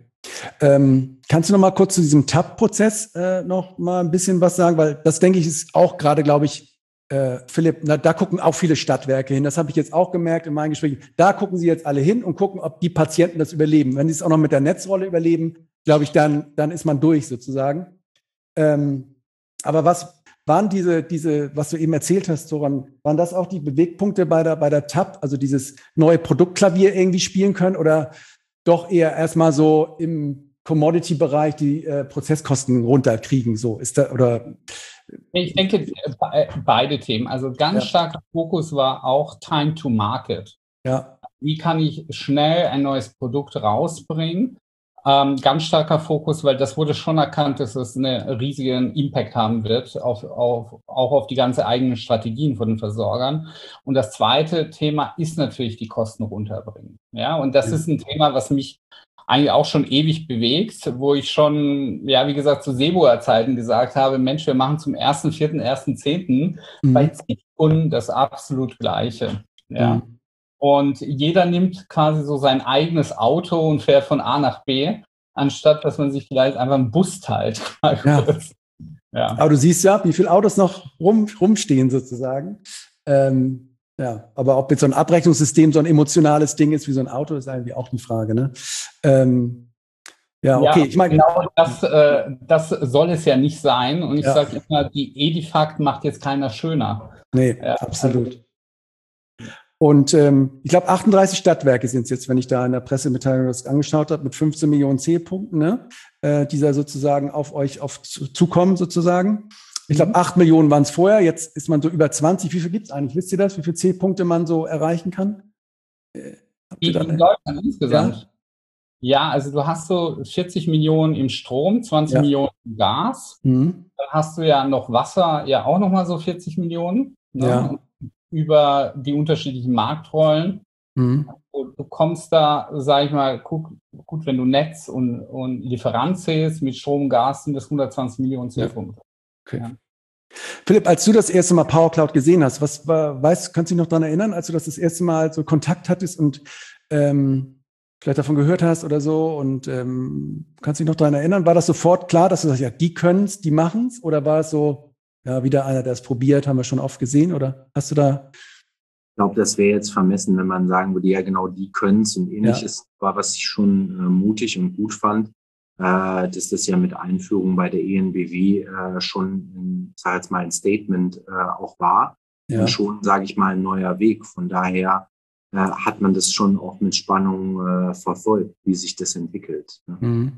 [SPEAKER 3] Kannst du noch mal kurz zu diesem TAP-Prozess noch mal ein bisschen was sagen? Weil das, denke ich, ist auch gerade, glaube ich, Philipp, da gucken auch viele Stadtwerke hin. Das habe ich jetzt auch gemerkt in meinen Gesprächen. Da gucken sie jetzt alle hin und gucken, ob die Patienten das überleben. Wenn sie es auch noch mit der Netzrolle überleben, glaube ich, dann ist man durch sozusagen. Aber was waren diese, was du eben erzählt hast, Zoran, waren das auch die Bewegpunkte bei der TAP, also dieses neue Produktklavier irgendwie spielen können oder doch eher erstmal so im Commodity-Bereich die Prozesskosten runterkriegen? So ist da, oder?
[SPEAKER 2] Ich denke, beide Themen. Also ganz starker Fokus war auch Time to Market.
[SPEAKER 3] Ja.
[SPEAKER 2] Wie kann ich schnell ein neues Produkt rausbringen? Ganz starker Fokus, weil das wurde schon erkannt, dass es einen riesigen Impact haben wird, auch auf die ganze eigenen Strategien von den Versorgern. Und das zweite Thema ist natürlich die Kosten runterbringen. Ja, und das ist ein Thema, was mich eigentlich auch schon ewig bewegt, wo ich schon, ja, wie gesagt, zu Seeboer-Zeiten gesagt habe, Mensch, wir machen zum 1.4., 1.10. bei zig Kunden das absolut Gleiche. Ja. Und jeder nimmt quasi so sein eigenes Auto und fährt von A nach B, anstatt dass man sich vielleicht einfach einen Bus teilt.
[SPEAKER 3] Ja. Ja. Aber du siehst ja, wie viele Autos noch rumstehen sozusagen. Ja, aber ob jetzt so ein Abrechnungssystem so ein emotionales Ding ist wie so ein Auto, ist eigentlich auch eine Frage. Ne? Ja, okay. Ich meine,
[SPEAKER 2] genau das soll es ja nicht sein. Und ich sage immer, die Edifact macht jetzt keiner schöner.
[SPEAKER 3] Nee, absolut. Und ich glaube, 38 Stadtwerke sind es jetzt, wenn ich da in der Pressemitteilung das angeschaut habe, mit 15 Millionen Zählpunkten, ne? Die da sozusagen auf euch zukommen sozusagen. Ich glaube, 8 Millionen waren es vorher, jetzt ist man so über 20. Wie viel gibt es eigentlich? Wisst ihr das, wie viele Zählpunkte man so erreichen kann?
[SPEAKER 2] In Deutschland insgesamt? Ja, also du hast so 40 Millionen im Strom, 20 Millionen im Gas. Dann hast du ja noch Wasser, ja auch nochmal so 40 Millionen. Ne?
[SPEAKER 3] Ja.
[SPEAKER 2] Über die unterschiedlichen Marktrollen. Du kommst da, sag ich mal, gut, wenn du Netz und Lieferant zählst, mit Strom und Gas sind das 120 Millionen Zählpunkte.
[SPEAKER 3] Okay. Ja. Philipp, als du das erste Mal PowerCloud gesehen hast, kannst du dich noch daran erinnern, als du das erste Mal so Kontakt hattest und vielleicht davon gehört hast oder so und kannst du dich noch daran erinnern? War das sofort klar, dass du sagst, ja, die können es, die machen es? Oder war es so, ja, wieder einer, der es probiert, haben wir schon oft gesehen? Oder hast du da...
[SPEAKER 1] Ich glaube, das wäre jetzt vermessen, wenn man sagen würde, ja genau, die können es und ähnliches. War, was ich schon mutig und gut fand, dass das ja mit Einführung bei der EnBW schon, sag jetzt mal, ein Statement auch war. Ja. Und schon, sage ich mal, ein neuer Weg. Von daher hat man das schon auch mit Spannung verfolgt, wie sich das entwickelt. Ne?
[SPEAKER 3] Mhm.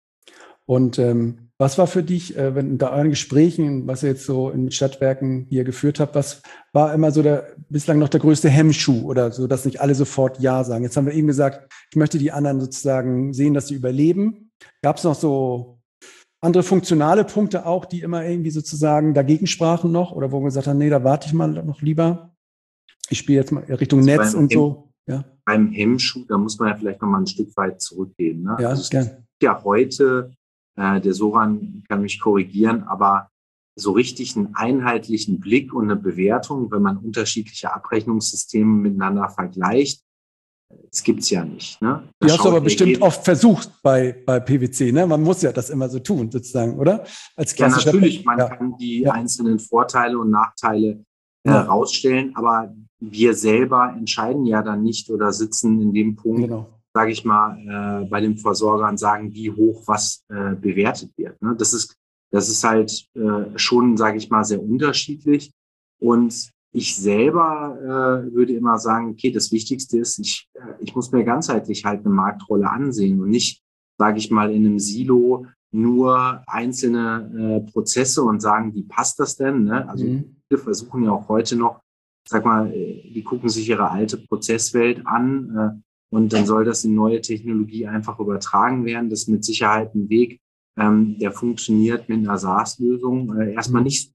[SPEAKER 3] Und was war für dich, wenn da euren Gesprächen, was ihr jetzt so in Stadtwerken hier geführt habt, was war immer so bislang noch der größte Hemmschuh oder so, dass nicht alle sofort Ja sagen? Jetzt haben wir eben gesagt, ich möchte die anderen sozusagen sehen, dass sie überleben. Gab es noch so andere funktionale Punkte auch, die immer irgendwie sozusagen dagegen sprachen noch oder wo wir gesagt haben, nee, da warte ich mal noch lieber. Ich spiele jetzt mal Richtung Netz und so. Ja.
[SPEAKER 1] Beim Hemmschuh, da muss man ja vielleicht noch mal ein Stück weit zurückgehen. Ne?
[SPEAKER 3] Ja,
[SPEAKER 1] also ja heute, der Soran kann mich korrigieren, aber so richtig einen einheitlichen Blick und eine Bewertung, wenn man unterschiedliche Abrechnungssysteme miteinander vergleicht, das gibt's ja nicht. Ne?
[SPEAKER 3] Du hast aber bestimmt oft versucht bei PwC, ne? Man muss ja das immer so tun, sozusagen, oder?
[SPEAKER 1] Als ja, natürlich, man kann die einzelnen Vorteile und Nachteile rausstellen, aber wir selber entscheiden ja dann nicht oder sitzen in dem Punkt, sage ich mal, bei dem Versorger und sagen, wie hoch was bewertet wird. Ne? Das ist halt schon, sage ich mal, sehr unterschiedlich. Und ich selber würde immer sagen, okay, das Wichtigste ist, ich muss mir ganzheitlich halt eine Marktrolle ansehen und nicht, sage ich mal, in einem Silo nur einzelne Prozesse und sagen, wie passt das denn? Ne? Also viele versuchen ja auch heute noch, sag mal, die gucken sich ihre alte Prozesswelt an und dann soll das in neue Technologie einfach übertragen werden. Das ist mit Sicherheit ein Weg, der funktioniert mit einer SaaS-Lösung erstmal nicht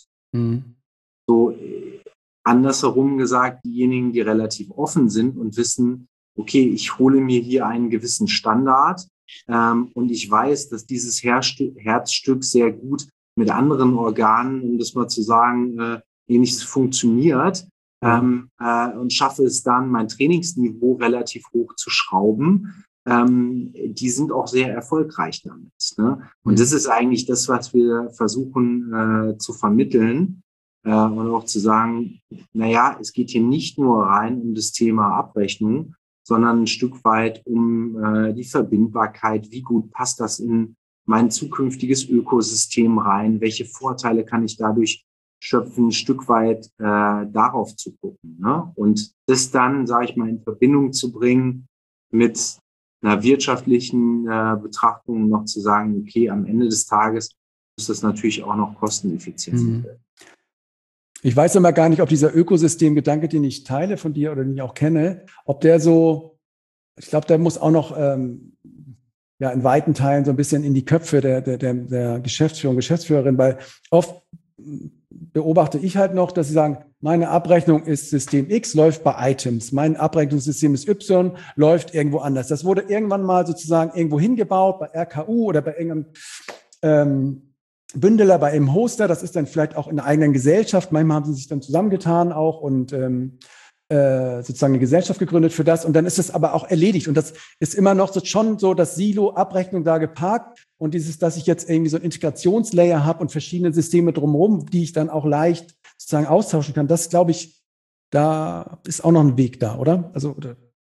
[SPEAKER 1] so. Andersherum gesagt, diejenigen, die relativ offen sind und wissen, okay, ich hole mir hier einen gewissen Standard und ich weiß, dass dieses Herzstück sehr gut mit anderen Organen, um das mal zu sagen, ähnliches funktioniert und schaffe es dann, mein Trainingsniveau relativ hoch zu schrauben. Die sind auch sehr erfolgreich damit. Ne? Und das ist eigentlich das, was wir versuchen zu vermitteln. Und auch zu sagen, naja, es geht hier nicht nur rein um das Thema Abrechnung, sondern ein Stück weit um die Verbindbarkeit. Wie gut passt das in mein zukünftiges Ökosystem rein? Welche Vorteile kann ich dadurch schöpfen? Ein Stück weit darauf zu gucken. Ne? Und das dann, sage ich mal, in Verbindung zu bringen mit einer wirtschaftlichen Betrachtung, noch zu sagen, okay, am Ende des Tages muss das natürlich auch noch kosteneffizient sein.
[SPEAKER 3] Ich weiß immer gar nicht, ob dieser Ökosystemgedanke, den ich teile von dir oder den ich auch kenne, ob der so, ich glaube, der muss auch noch in weiten Teilen so ein bisschen in die Köpfe der Geschäftsführer und Geschäftsführerin, weil oft beobachte ich halt noch, dass sie sagen, meine Abrechnung ist System X, läuft bei Items, mein Abrechnungssystem ist Y, läuft irgendwo anders. Das wurde irgendwann mal sozusagen irgendwo hingebaut, bei RKU oder bei irgendeinem Bündeler, bei einem Hoster, das ist dann vielleicht auch in der eigenen Gesellschaft. Manchmal haben sie sich dann zusammengetan auch und sozusagen eine Gesellschaft gegründet für das. Und dann ist es aber auch erledigt. Und das ist immer noch schon so, das Silo Abrechnung da geparkt. Und dieses, dass ich jetzt irgendwie so ein Integrationslayer habe und verschiedene Systeme drumherum, die ich dann auch leicht sozusagen austauschen kann, das glaube ich, da ist auch noch ein Weg da, oder? Also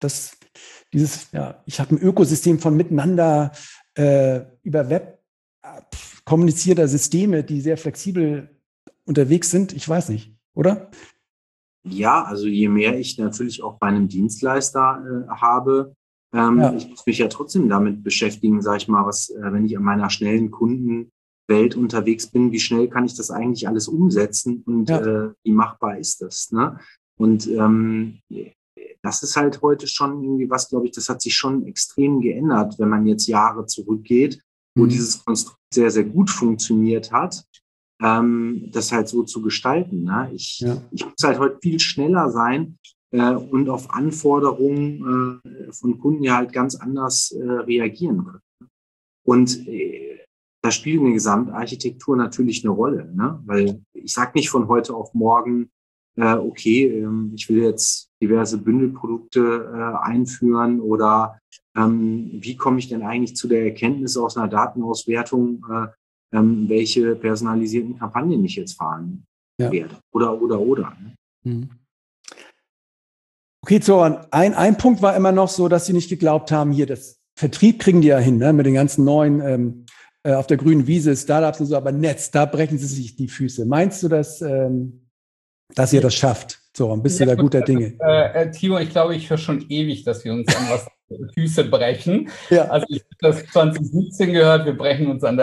[SPEAKER 3] ich habe ein Ökosystem von miteinander über Web kommunizierter Systeme, die sehr flexibel unterwegs sind. Ich weiß nicht, oder?
[SPEAKER 1] Ja, also je mehr ich natürlich auch bei einem Dienstleister habe, ich muss mich ja trotzdem damit beschäftigen, sage ich mal, wenn ich an meiner schnellen Kundenwelt unterwegs bin, wie schnell kann ich das eigentlich alles umsetzen und wie machbar ist das, ne? Und das ist halt heute schon irgendwie was, glaube ich, das hat sich schon extrem geändert, wenn man jetzt Jahre zurückgeht, wo dieses Konstrukt sehr, sehr gut funktioniert hat, das halt so zu gestalten. Ne? Ich muss halt heute viel schneller sein und auf Anforderungen von Kunden ja halt ganz anders reagieren können. Und da spielt eine Gesamtarchitektur natürlich eine Rolle, ne? Weil ich sage nicht von heute auf morgen, ich will jetzt diverse Bündelprodukte einführen oder wie komme ich denn eigentlich zu der Erkenntnis aus einer Datenauswertung, welche personalisierten Kampagnen ich jetzt fahren werde oder. Ne?
[SPEAKER 3] Okay, Zoran, ein Punkt war immer noch so, dass Sie nicht geglaubt haben, hier, das Vertrieb kriegen die ja hin, ne, mit den ganzen neuen auf der grünen Wiese, Startups und so, aber Netz, da brechen Sie sich die Füße. Meinst du, dass ihr das schafft? Zoran, bist du da guter Dinge?
[SPEAKER 2] Timo, ich glaube, ich höre schon ewig, dass wir uns an was Füße brechen.
[SPEAKER 3] Ja.
[SPEAKER 2] Also ich habe das 2017 gehört, wir brechen uns am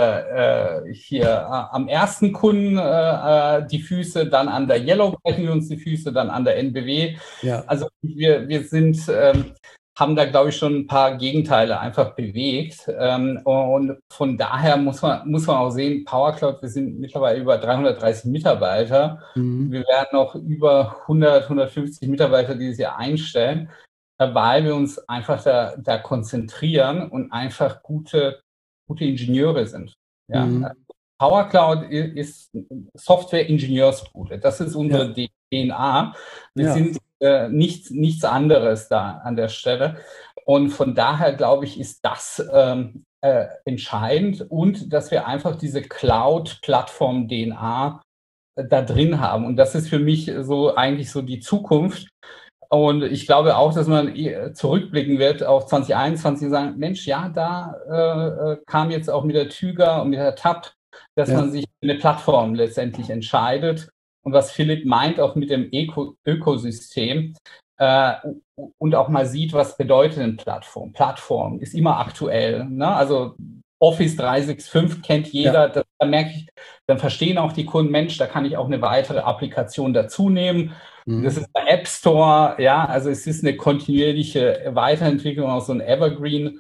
[SPEAKER 2] ersten Kunden die Füße, dann an der Yellow brechen wir uns die Füße, dann an der NBW.
[SPEAKER 3] Ja.
[SPEAKER 2] Also wir haben da, glaube ich, schon ein paar Gegenteile einfach bewegt. Und von daher muss man auch sehen, PowerCloud, wir sind mittlerweile über 330 Mitarbeiter. Wir werden noch über 150 Mitarbeiter dieses Jahr einstellen, weil wir uns einfach da konzentrieren und einfach gute Ingenieure sind. Ja? PowerCloud ist Software-Ingenieursbude. Das ist unsere DNA. Wir sind nichts anderes da an der Stelle. Und von daher, glaube ich, ist das entscheidend und dass wir einfach diese Cloud-Plattform-DNA da drin haben. Und das ist für mich eigentlich so die Zukunft. Und ich glaube auch, dass man zurückblicken wird auf 2021 und sagen, Mensch, ja, da kam jetzt auch mit der Tüger und mit der TAP, dass man sich für eine Plattform letztendlich entscheidet. Und was Philipp meint, auch mit dem Ökosystem und auch mal sieht, was bedeutet eine Plattform. Plattform ist immer aktuell. Ne? Also Office 365 kennt jeder. Da merke ich, dann verstehen auch die Kunden, Mensch, da kann ich auch eine weitere Applikation dazu nehmen. Das ist der App Store. Ja, also es ist eine kontinuierliche Weiterentwicklung, auch so ein Evergreen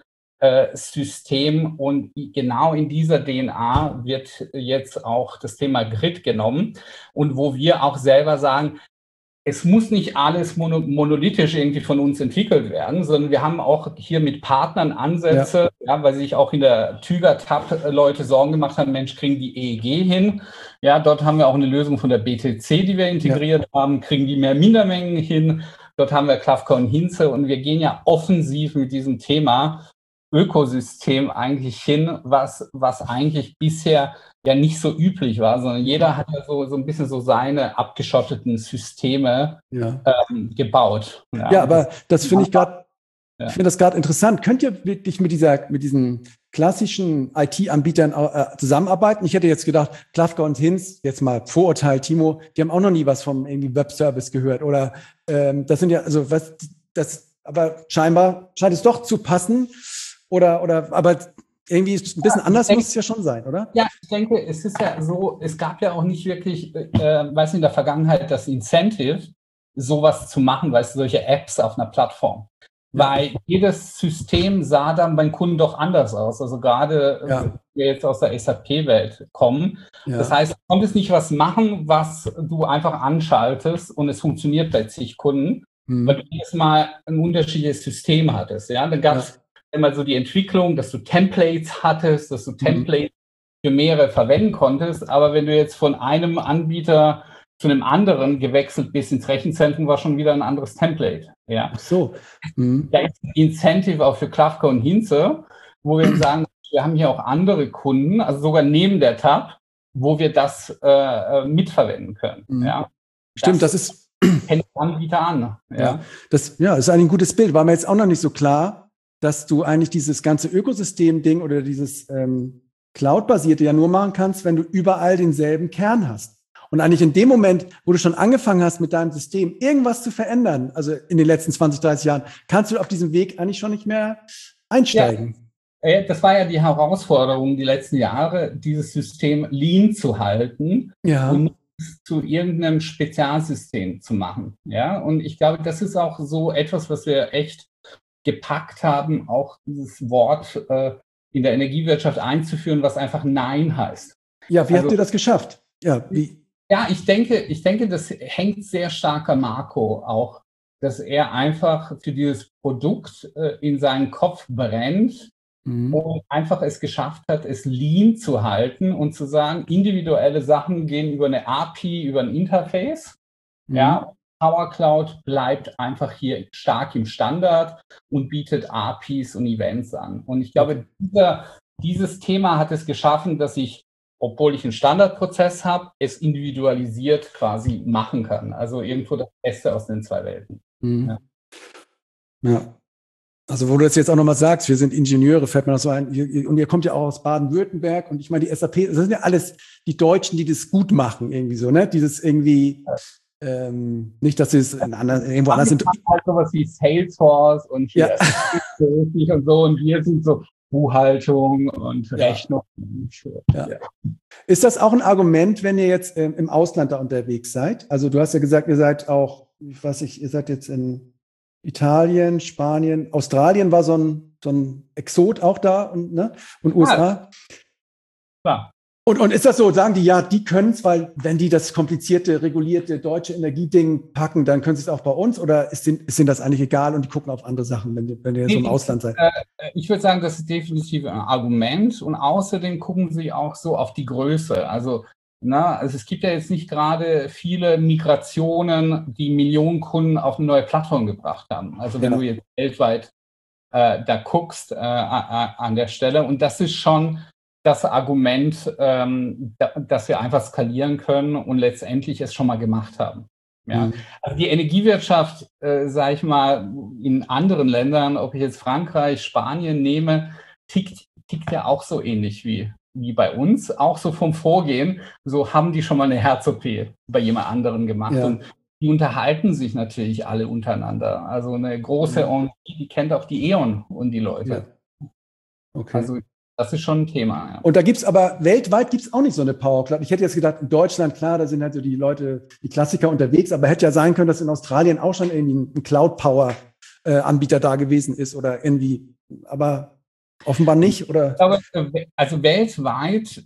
[SPEAKER 2] System, und genau in dieser DNA wird jetzt auch das Thema Grid genommen, und wo wir auch selber sagen, es muss nicht alles monolithisch irgendwie von uns entwickelt werden, sondern wir haben auch hier mit Partnern Ansätze, weil sich auch in der Tüger-Tab Leute Sorgen gemacht haben, Mensch, kriegen die EEG hin? Ja, dort haben wir auch eine Lösung von der BTC, die wir integriert haben, kriegen die mehr Mindermengen hin? Dort haben wir Klafka und Hinze, und wir gehen ja offensiv mit diesem Thema Ökosystem eigentlich hin, was eigentlich bisher ja nicht so üblich war, sondern jeder hat ja so ein bisschen so seine abgeschotteten Systeme gebaut.
[SPEAKER 3] Ja, aber das finde ich gerade, ich finde das gerade interessant. Könnt ihr wirklich mit diesen klassischen IT-Anbietern zusammenarbeiten? Ich hätte jetzt gedacht, Klafka und Hinz, jetzt mal Vorurteil, Timo, die haben auch noch nie was vom irgendwie Webservice gehört, oder das sind ja, also aber scheinbar scheint es doch zu passen. Aber irgendwie ein bisschen anders muss es ja schon sein, oder?
[SPEAKER 2] Ja, ich denke, es ist ja so, es gab ja auch nicht wirklich, in der Vergangenheit das Incentive, sowas zu machen, solche Apps auf einer Plattform. Weil jedes System sah dann beim Kunden doch anders aus. Also gerade, wenn wir jetzt aus der SAP-Welt kommen. Ja. Das heißt, du konntest nicht was machen, was du einfach anschaltest und es funktioniert bei zig Kunden, weil du jedes Mal ein unterschiedliches System hattest. Ja, dann gab es immer so die Entwicklung, dass du Templates hattest, dass du Templates für mehrere verwenden konntest. Aber wenn du jetzt von einem Anbieter zu einem anderen gewechselt bist ins Rechenzentrum, war schon wieder ein anderes Template. Ja.
[SPEAKER 3] Ach so.
[SPEAKER 2] Da ist ein Incentive auch für Klafka und Hinze, wo wir sagen, wir haben hier auch andere Kunden, also sogar neben der Tab, wo wir das mitverwenden können. Ja.
[SPEAKER 3] Stimmt, das ist
[SPEAKER 2] kennt Anbieter an. Ja.
[SPEAKER 3] Das ist eigentlich ein gutes Bild. War mir jetzt auch noch nicht so klar, dass du eigentlich dieses ganze Ökosystem-Ding oder dieses Cloud-basierte ja nur machen kannst, wenn du überall denselben Kern hast. Und eigentlich in dem Moment, wo du schon angefangen hast, mit deinem System irgendwas zu verändern, also in den letzten 20, 30 Jahren, kannst du auf diesem Weg eigentlich schon nicht mehr einsteigen.
[SPEAKER 2] Ja, das war ja die Herausforderung die letzten Jahre, dieses System lean zu halten und nicht zu irgendeinem Spezialsystem zu machen. Ja, und ich glaube, das ist auch so etwas, was wir echt gepackt haben, auch dieses Wort in der Energiewirtschaft einzuführen, was einfach Nein heißt.
[SPEAKER 3] Ja, wie habt ihr das geschafft? Ja, wie?
[SPEAKER 2] Ja, ich denke, das hängt sehr stark an Marco auch, dass er einfach für dieses Produkt in seinen Kopf brennt und einfach es geschafft hat, es lean zu halten und zu sagen, individuelle Sachen gehen über eine API, über ein Interface. Ja, Power Cloud bleibt einfach hier stark im Standard und bietet APIs und Events an. Und ich glaube, dieses Thema hat es geschaffen, dass ich, obwohl ich einen Standardprozess habe, es individualisiert quasi machen kann. Also irgendwo das Beste aus den zwei Welten.
[SPEAKER 3] Ja. Also wo du das jetzt auch nochmal sagst, wir sind Ingenieure, fällt mir das so ein. Und ihr kommt ja auch aus Baden-Württemberg. Und ich meine, die SAP, das sind ja alles die Deutschen, die das gut machen, irgendwie so, ne? Dieses irgendwie... nicht, dass sie es irgendwo anders sind.
[SPEAKER 2] Halt sowas wie Salesforce und hier und so, und wir sind so Buchhaltung und Rechnung.
[SPEAKER 3] Ja. Ist das auch ein Argument, wenn ihr jetzt im Ausland da unterwegs seid? Also du hast ja gesagt, ihr seid auch, ihr seid jetzt in Italien, Spanien, Australien war so ein Exot auch da und USA.
[SPEAKER 2] Klar.
[SPEAKER 3] Und ist das so, sagen die, ja, die können es, weil wenn die das komplizierte, regulierte deutsche Energieding packen, dann können sie es auch bei uns? Oder ist denen das eigentlich egal und die gucken auf andere Sachen, wenn ihr so im Ausland seid?
[SPEAKER 2] Ich würde sagen, das ist definitiv ein Argument. Und außerdem gucken sie auch so auf die Größe. Also es gibt ja jetzt nicht gerade viele Migrationen, die Millionen Kunden auf eine neue Plattform gebracht haben. Also wenn du jetzt weltweit da guckst an der Stelle. Und das ist schon das Argument, dass wir einfach skalieren können und letztendlich es schon mal gemacht haben. Ja. Also die Energiewirtschaft, sage ich mal, in anderen Ländern, ob ich jetzt Frankreich, Spanien nehme, tickt ja auch so ähnlich wie bei uns, auch so vom Vorgehen. So haben die schon mal eine Herz-OP bei jemand anderem gemacht. Ja. Und die unterhalten sich natürlich alle untereinander. Also eine große OMV, die kennt auch die E.ON und die Leute.
[SPEAKER 3] Ja. Okay.
[SPEAKER 2] Also das ist schon ein Thema. Ja.
[SPEAKER 3] Und da gibt es aber, weltweit gibt es auch nicht so eine Power Cloud. Ich hätte jetzt gedacht, in Deutschland, klar, da sind halt so die Leute, die Klassiker unterwegs, aber hätte ja sein können, dass in Australien auch schon irgendwie ein Cloud-Power-Anbieter da gewesen ist oder irgendwie, aber offenbar nicht, oder?
[SPEAKER 2] Ich glaube, also weltweit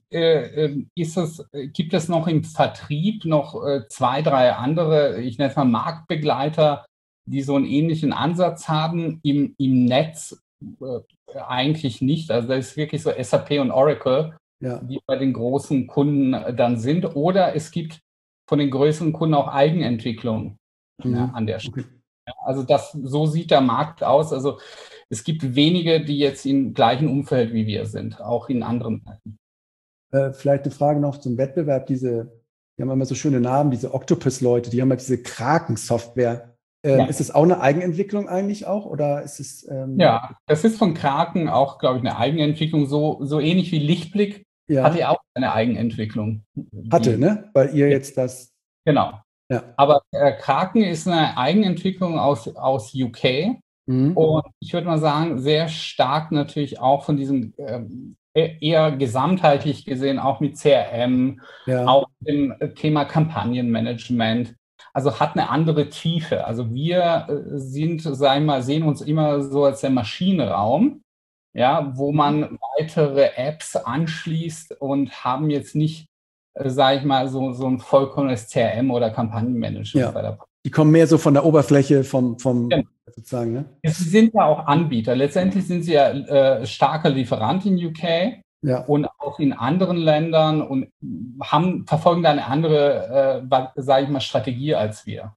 [SPEAKER 2] gibt es noch im Vertrieb noch 2, 3 andere, ich nenne es mal Marktbegleiter, die so einen ähnlichen Ansatz haben im Netz. Eigentlich nicht. Also das ist wirklich so SAP und Oracle, die bei den großen Kunden dann sind. Oder es gibt von den größeren Kunden auch Eigenentwicklung an der Stelle. Okay. Also so sieht der Markt aus. Also es gibt wenige, die jetzt im gleichen Umfeld wie wir sind, auch in anderen Märkten.
[SPEAKER 3] Vielleicht eine Frage noch zum Wettbewerb. Die haben immer so schöne Namen, diese Octopus-Leute, die haben halt diese Kraken-Software. Ist es auch eine Eigenentwicklung eigentlich auch? Oder ist es,
[SPEAKER 2] Ja, das ist von Kraken auch, glaube ich, eine Eigenentwicklung. So ähnlich wie Lichtblick hatte ja auch eine Eigenentwicklung.
[SPEAKER 3] Ne? Weil ihr jetzt das...
[SPEAKER 2] Genau. Ja. Aber Kraken ist eine Eigenentwicklung aus UK. Und ich würde mal sagen, sehr stark natürlich auch von diesem eher gesamtheitlich gesehen, auch mit CRM, auch dem Thema Kampagnenmanagement. Also hat eine andere Tiefe. Also wir sehen uns immer so als der Maschinenraum, wo man weitere Apps anschließt und haben jetzt nicht, sage ich mal, so ein vollkommenes CRM oder Kampagnenmanagement bei der Bank.
[SPEAKER 3] Die kommen mehr so von der Oberfläche vom sozusagen, ne?
[SPEAKER 2] Sie sind ja auch Anbieter. Letztendlich sind sie ja starker Lieferant in UK. Und auch in anderen Ländern und verfolgen da eine andere, sage ich mal, Strategie als wir.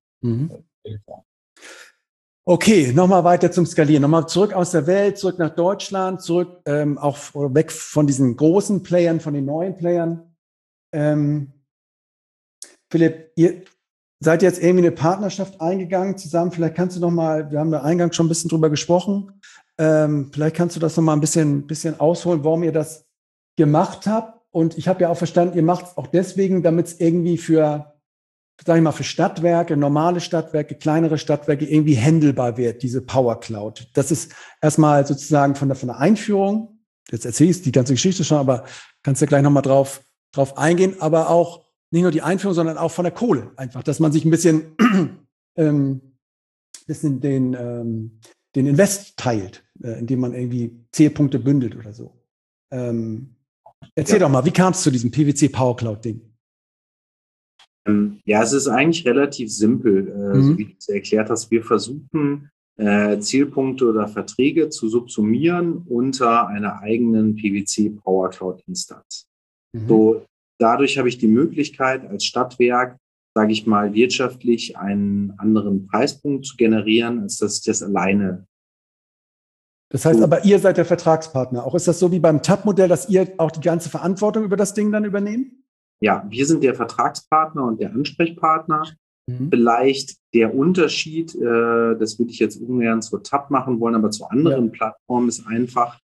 [SPEAKER 3] Okay, nochmal weiter zum Skalieren. Nochmal zurück aus der Welt, zurück nach Deutschland, zurück auch weg von diesen großen Playern, von den neuen Playern. Philipp, ihr seid jetzt irgendwie eine Partnerschaft eingegangen zusammen. Vielleicht kannst du nochmal, wir haben da eingangs schon ein bisschen drüber gesprochen, vielleicht kannst du das nochmal ein bisschen ausholen, warum ihr das gemacht habt Und ich habe ja auch verstanden, ihr macht es auch deswegen, damit es irgendwie für, sag ich mal, für Stadtwerke, normale Stadtwerke, kleinere Stadtwerke irgendwie handelbar wird, diese Power Cloud. Das ist erstmal sozusagen von der Einführung. Jetzt erzählst du die ganze Geschichte schon, aber kannst ja gleich nochmal drauf eingehen. Aber auch nicht nur die Einführung, sondern auch von der Kohle einfach, dass man sich ein bisschen, den Invest teilt, indem man irgendwie Zählpunkte bündelt oder so. Erzähl doch mal, wie kam es zu diesem PwC Power Cloud Ding?
[SPEAKER 1] Ja, es ist eigentlich relativ simpel, so wie du es erklärt hast. Wir versuchen, Zielpunkte oder Verträge zu subsumieren unter einer eigenen PwC Power Cloud Instanz. So, dadurch habe ich die Möglichkeit, als Stadtwerk, sage ich mal, wirtschaftlich einen anderen Preispunkt zu generieren, als dass ich das alleine.
[SPEAKER 3] Das heißt aber, ihr seid der Vertragspartner. Auch ist das so wie beim TAP-Modell, dass ihr auch die ganze Verantwortung über das Ding dann übernehmt?
[SPEAKER 1] Ja, wir sind der Vertragspartner und der Ansprechpartner. Vielleicht der Unterschied, das würde ich jetzt ungern zur TAP machen wollen, aber zu anderen Plattformen ist einfach,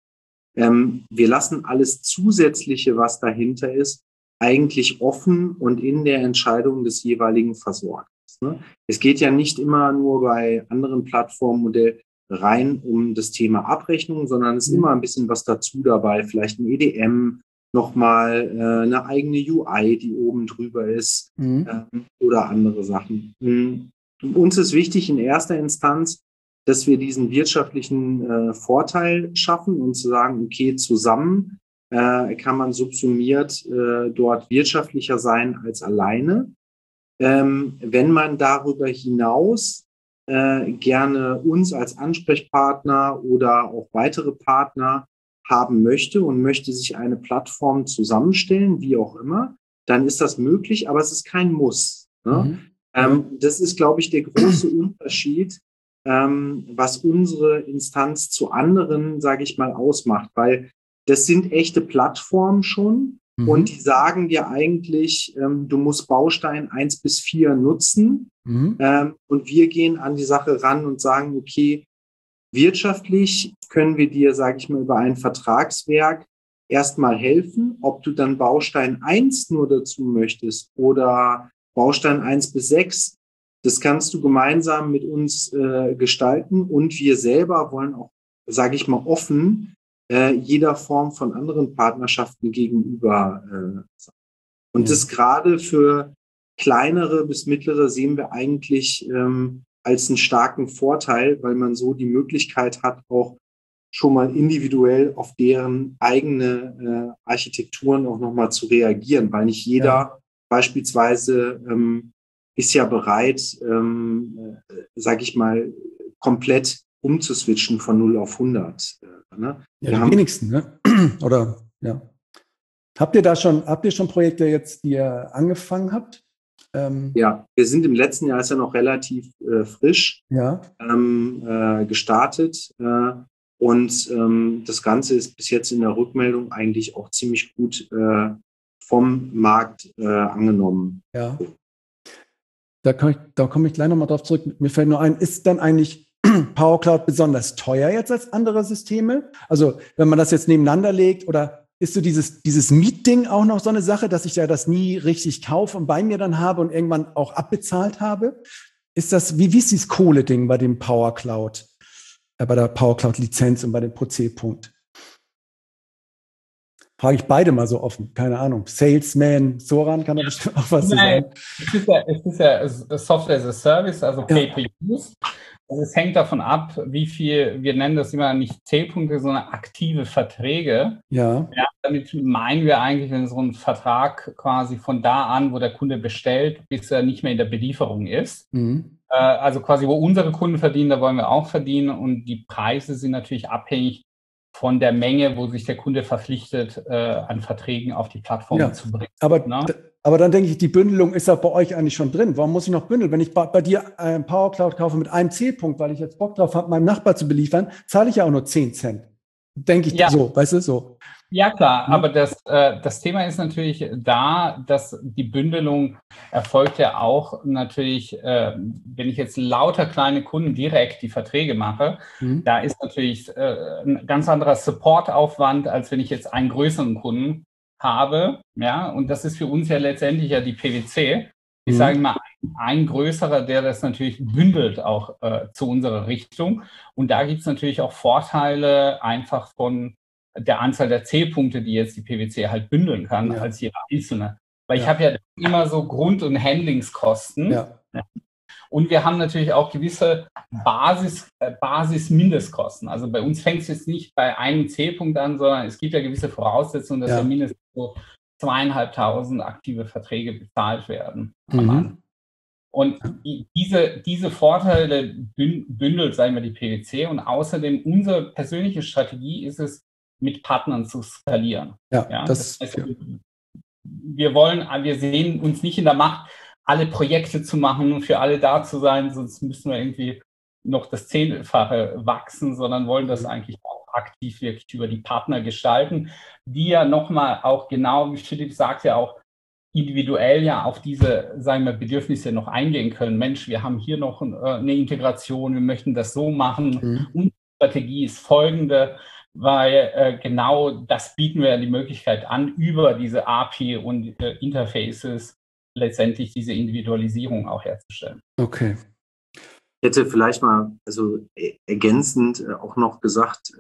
[SPEAKER 1] wir lassen alles Zusätzliche, was dahinter ist, eigentlich offen und in der Entscheidung des jeweiligen Versorgers. Ne? Es geht ja nicht immer nur bei anderen Plattformmodellen rein um das Thema Abrechnung, sondern es ist immer ein bisschen was dazu dabei, vielleicht ein EDM, nochmal eine eigene UI, die oben drüber ist, oder andere Sachen. Uns ist wichtig in erster Instanz, dass wir diesen wirtschaftlichen Vorteil schaffen und zu sagen, okay, zusammen kann man subsumiert dort wirtschaftlicher sein als alleine. Wenn man darüber hinaus gerne uns als Ansprechpartner oder auch weitere Partner haben möchte und möchte sich eine Plattform zusammenstellen, wie auch immer, dann ist das möglich, aber es ist kein Muss. Ne? Das ist, glaube ich, der große Unterschied, was unsere Instanz zu anderen, sage ich mal, ausmacht, weil das sind echte Plattformen schon und die sagen dir eigentlich, du musst Baustein 1 bis 4 nutzen und wir gehen an die Sache ran und sagen, okay, wirtschaftlich können wir dir, sage ich mal, über ein Vertragswerk erstmal helfen, ob du dann Baustein 1 nur dazu möchtest oder Baustein 1 bis 6, das kannst du gemeinsam mit uns gestalten und wir selber wollen auch, sage ich mal, offen jeder Form von anderen Partnerschaften gegenüber sein. Und das gerade für kleinere bis mittlere sehen wir eigentlich als einen starken Vorteil, weil man so die Möglichkeit hat, auch schon mal individuell auf deren eigene Architekturen auch nochmal zu reagieren, weil nicht jeder beispielsweise ist ja bereit, sage ich mal, komplett umzuswitchen von 0 auf 100. Ne?
[SPEAKER 3] Ja, die wenigsten, ne? Oder, ja. Habt ihr schon Projekte jetzt, die ihr angefangen habt?
[SPEAKER 1] Ja, wir sind im letzten Jahr, ist ja noch relativ frisch gestartet und das Ganze ist bis jetzt in der Rückmeldung eigentlich auch ziemlich gut vom Markt angenommen.
[SPEAKER 3] Ja, da komme ich gleich nochmal drauf zurück. Mir fällt nur ein, ist dann eigentlich Power Cloud besonders teuer jetzt als andere Systeme? Also wenn man das jetzt nebeneinander legt oder ist so dieses Mietding auch noch so eine Sache, dass ich ja das nie richtig kaufe und bei mir dann habe und irgendwann auch abbezahlt habe? Ist das, wie ist dieses Kohle-Ding bei dem Power Cloud, bei der Power Cloud Lizenz und bei dem Pro-C-Punkt? Frage ich beide mal so offen, keine Ahnung. Salesman, Soran kann da bestimmt auch was sagen.
[SPEAKER 2] Es ist ja Software as a Service, also Pay-per-Use. Also es hängt davon ab, wie viel, wir nennen das immer nicht Zählpunkte, sondern aktive Verträge. Ja, damit meinen wir eigentlich, wenn so ein Vertrag quasi von da an, wo der Kunde bestellt, bis er nicht mehr in der Belieferung ist. Also quasi, wo unsere Kunden verdienen, da wollen wir auch verdienen. Und die Preise sind natürlich abhängig von der Menge, wo sich der Kunde verpflichtet, an Verträgen auf die Plattform zu bringen.
[SPEAKER 3] Aber dann denke ich, die Bündelung ist ja bei euch eigentlich schon drin. Warum muss ich noch bündeln? Wenn ich bei dir ein Power Cloud kaufe mit einem Zählpunkt, weil ich jetzt Bock drauf habe, meinem Nachbar zu beliefern, zahle ich ja auch nur 10 Cent. Denke ich so, weißt du, so.
[SPEAKER 2] Ja, klar, aber das Thema ist natürlich da, dass die Bündelung erfolgt ja auch natürlich, wenn ich jetzt lauter kleine Kunden direkt die Verträge mache, da ist natürlich ein ganz anderer Supportaufwand, als wenn ich jetzt einen größeren Kunden habe, ja, und das ist für uns ja letztendlich ja die PwC, ich sage mal, ein größerer, der das natürlich bündelt auch zu unserer Richtung. Und da gibt es natürlich auch Vorteile einfach von der Anzahl der Zählpunkte, die jetzt die PwC halt bündeln kann, als jeder Einzelne. Weil ich habe ja immer so Grund- und Handlingskosten. Ja. Und wir haben natürlich auch gewisse Basis-Mindestkosten. Also bei uns fängt es jetzt nicht bei einem Zählpunkt an, sondern es gibt ja gewisse Voraussetzungen, dass ja mindestens so 2.500 aktive Verträge bezahlt werden. Und diese Vorteile bündelt, sagen wir, die PwC. Und außerdem unsere persönliche Strategie ist es, mit Partnern zu skalieren. Das heißt, wir sehen uns nicht in der Macht, alle Projekte zu machen und für alle da zu sein, sonst müssen wir irgendwie noch das 10-fache wachsen, sondern wollen das eigentlich auch aktiv wirklich über die Partner gestalten, die ja nochmal auch genau, wie Philipp sagt, ja auch individuell ja auf diese, sagen wir, Bedürfnisse noch eingehen können. Mensch, wir haben hier noch eine Integration, wir möchten das so machen. Unsere Strategie ist folgende, weil genau das bieten wir die Möglichkeit an, über diese API und Interfaces letztendlich diese Individualisierung auch herzustellen.
[SPEAKER 4] Okay.
[SPEAKER 1] Ich hätte vielleicht mal ergänzend auch noch gesagt,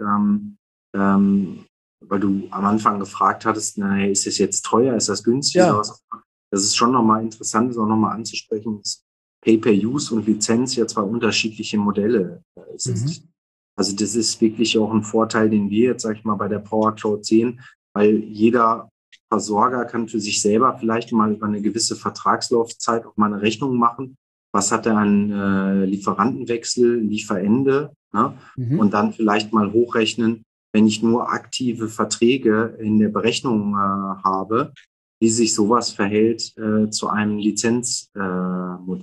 [SPEAKER 1] weil du am Anfang gefragt hattest, ist das jetzt teuer, ist das günstig? Ja. Das ist schon nochmal interessant, ist auch nochmal anzusprechen, dass Pay-per-Use und Lizenz ja zwei unterschiedliche Modelle sind. Also das ist wirklich auch ein Vorteil, den wir jetzt, sag ich mal, bei der Power Cloud sehen, weil jeder Versorger kann für sich selber vielleicht mal über eine gewisse Vertragslaufzeit auch mal eine Rechnung machen. Was hat er an Lieferantenwechsel, Lieferende? Ne? Und dann vielleicht mal hochrechnen, wenn ich nur aktive Verträge in der Berechnung habe, wie sich sowas verhält zu einem Lizenzmodell.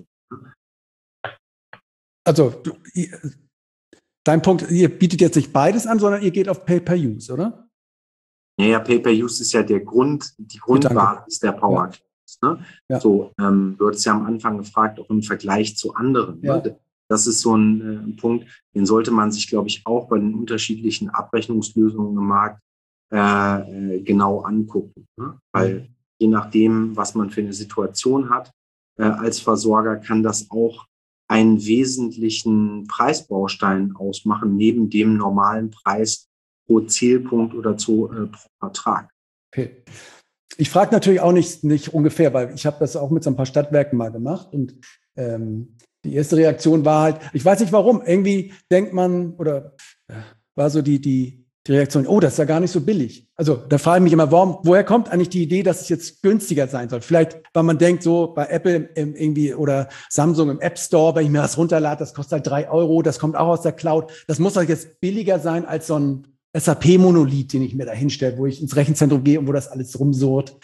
[SPEAKER 4] Also dein Punkt, ihr bietet jetzt nicht beides an, sondern ihr geht auf Pay-per-Use, oder?
[SPEAKER 1] Ja, Pay-per-Use ist ja die Grundbasis der Power Cloud. Ne? Ja. So, du hattest ja am Anfang gefragt, auch im Vergleich zu anderen. Ja. Ne? Das ist so ein Punkt, den sollte man sich, glaube ich, auch bei den unterschiedlichen Abrechnungslösungen im Markt genau angucken. Ne? Weil je nachdem, was man für eine Situation hat, als Versorger kann das auch einen wesentlichen Preisbaustein ausmachen, neben dem normalen Preis pro Zählpunkt oder pro Vertrag.
[SPEAKER 4] Okay. Ich frage natürlich auch nicht ungefähr, weil ich habe das auch mit so ein paar Stadtwerken mal gemacht und die erste Reaktion war halt, ich weiß nicht warum, irgendwie denkt man oder war so die Reaktion, oh, das ist ja gar nicht so billig. Also da frage ich mich immer, woher kommt eigentlich die Idee, dass es jetzt günstiger sein soll? Vielleicht, weil man denkt, so bei Apple irgendwie oder Samsung im App Store, wenn ich mir das runterlade, das kostet halt 3 €, das kommt auch aus der Cloud. Das muss doch jetzt billiger sein als so ein SAP-Monolith, den ich mir da hinstelle, wo ich ins Rechenzentrum gehe und wo das alles rumsurrt.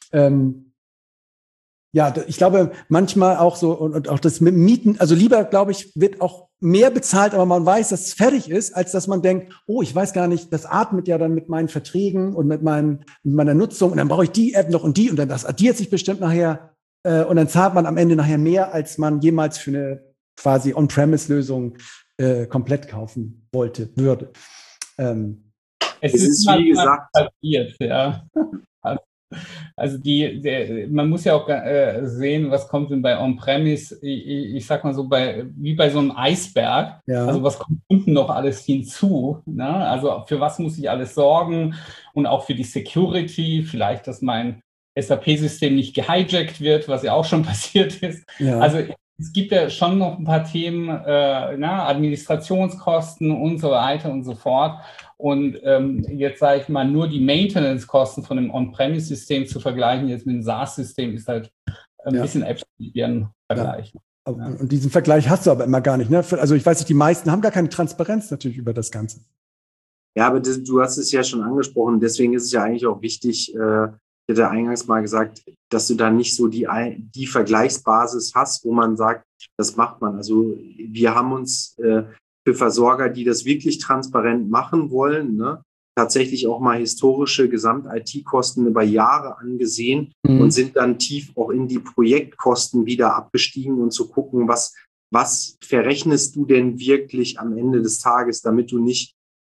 [SPEAKER 4] Ich glaube, manchmal auch so und auch das mit Mieten, also lieber, glaube ich, wird auch mehr bezahlt, aber man weiß, dass es fertig ist, als dass man denkt, oh, ich weiß gar nicht, das atmet ja dann mit meinen Verträgen und mit meiner Nutzung und dann brauche ich die App noch und dann das addiert sich bestimmt nachher und dann zahlt man am Ende nachher mehr, als man jemals für eine quasi On-Premise-Lösung komplett kaufen würde.
[SPEAKER 2] Es ist wie gesagt passiert, ja. Also man muss ja auch sehen, was kommt denn bei On-Premise, ich sag mal so, wie bei so einem Eisberg, also was kommt unten noch alles hinzu, ne? Also für was muss ich alles sorgen und auch für die Security, vielleicht, dass mein SAP-System nicht gehijackt wird, was ja auch schon passiert ist. Ja. Also es gibt ja schon noch ein paar Themen, Administrationskosten und so weiter und so fort. Und jetzt sage ich mal, nur die Maintenance-Kosten von einem On-Premise-System zu vergleichen, jetzt mit einem SaaS-System, ist halt ein bisschen Äpfel vergleichen.
[SPEAKER 4] Ja. Und diesen Vergleich hast du aber immer gar nicht. Ne? Also ich weiß nicht, die meisten haben gar keine Transparenz natürlich über das Ganze.
[SPEAKER 1] Ja, aber du hast es ja schon angesprochen. Deswegen ist es ja eigentlich auch wichtig, ich hatte eingangs mal gesagt, dass du da nicht so die Vergleichsbasis hast, wo man sagt, das macht man. Also wir haben uns für Versorger, die das wirklich transparent machen wollen, ne, tatsächlich auch mal historische Gesamt-IT-Kosten über Jahre angesehen und sind dann tief auch in die Projektkosten wieder abgestiegen und zu gucken, was verrechnest du denn wirklich am Ende des Tages, damit du nicht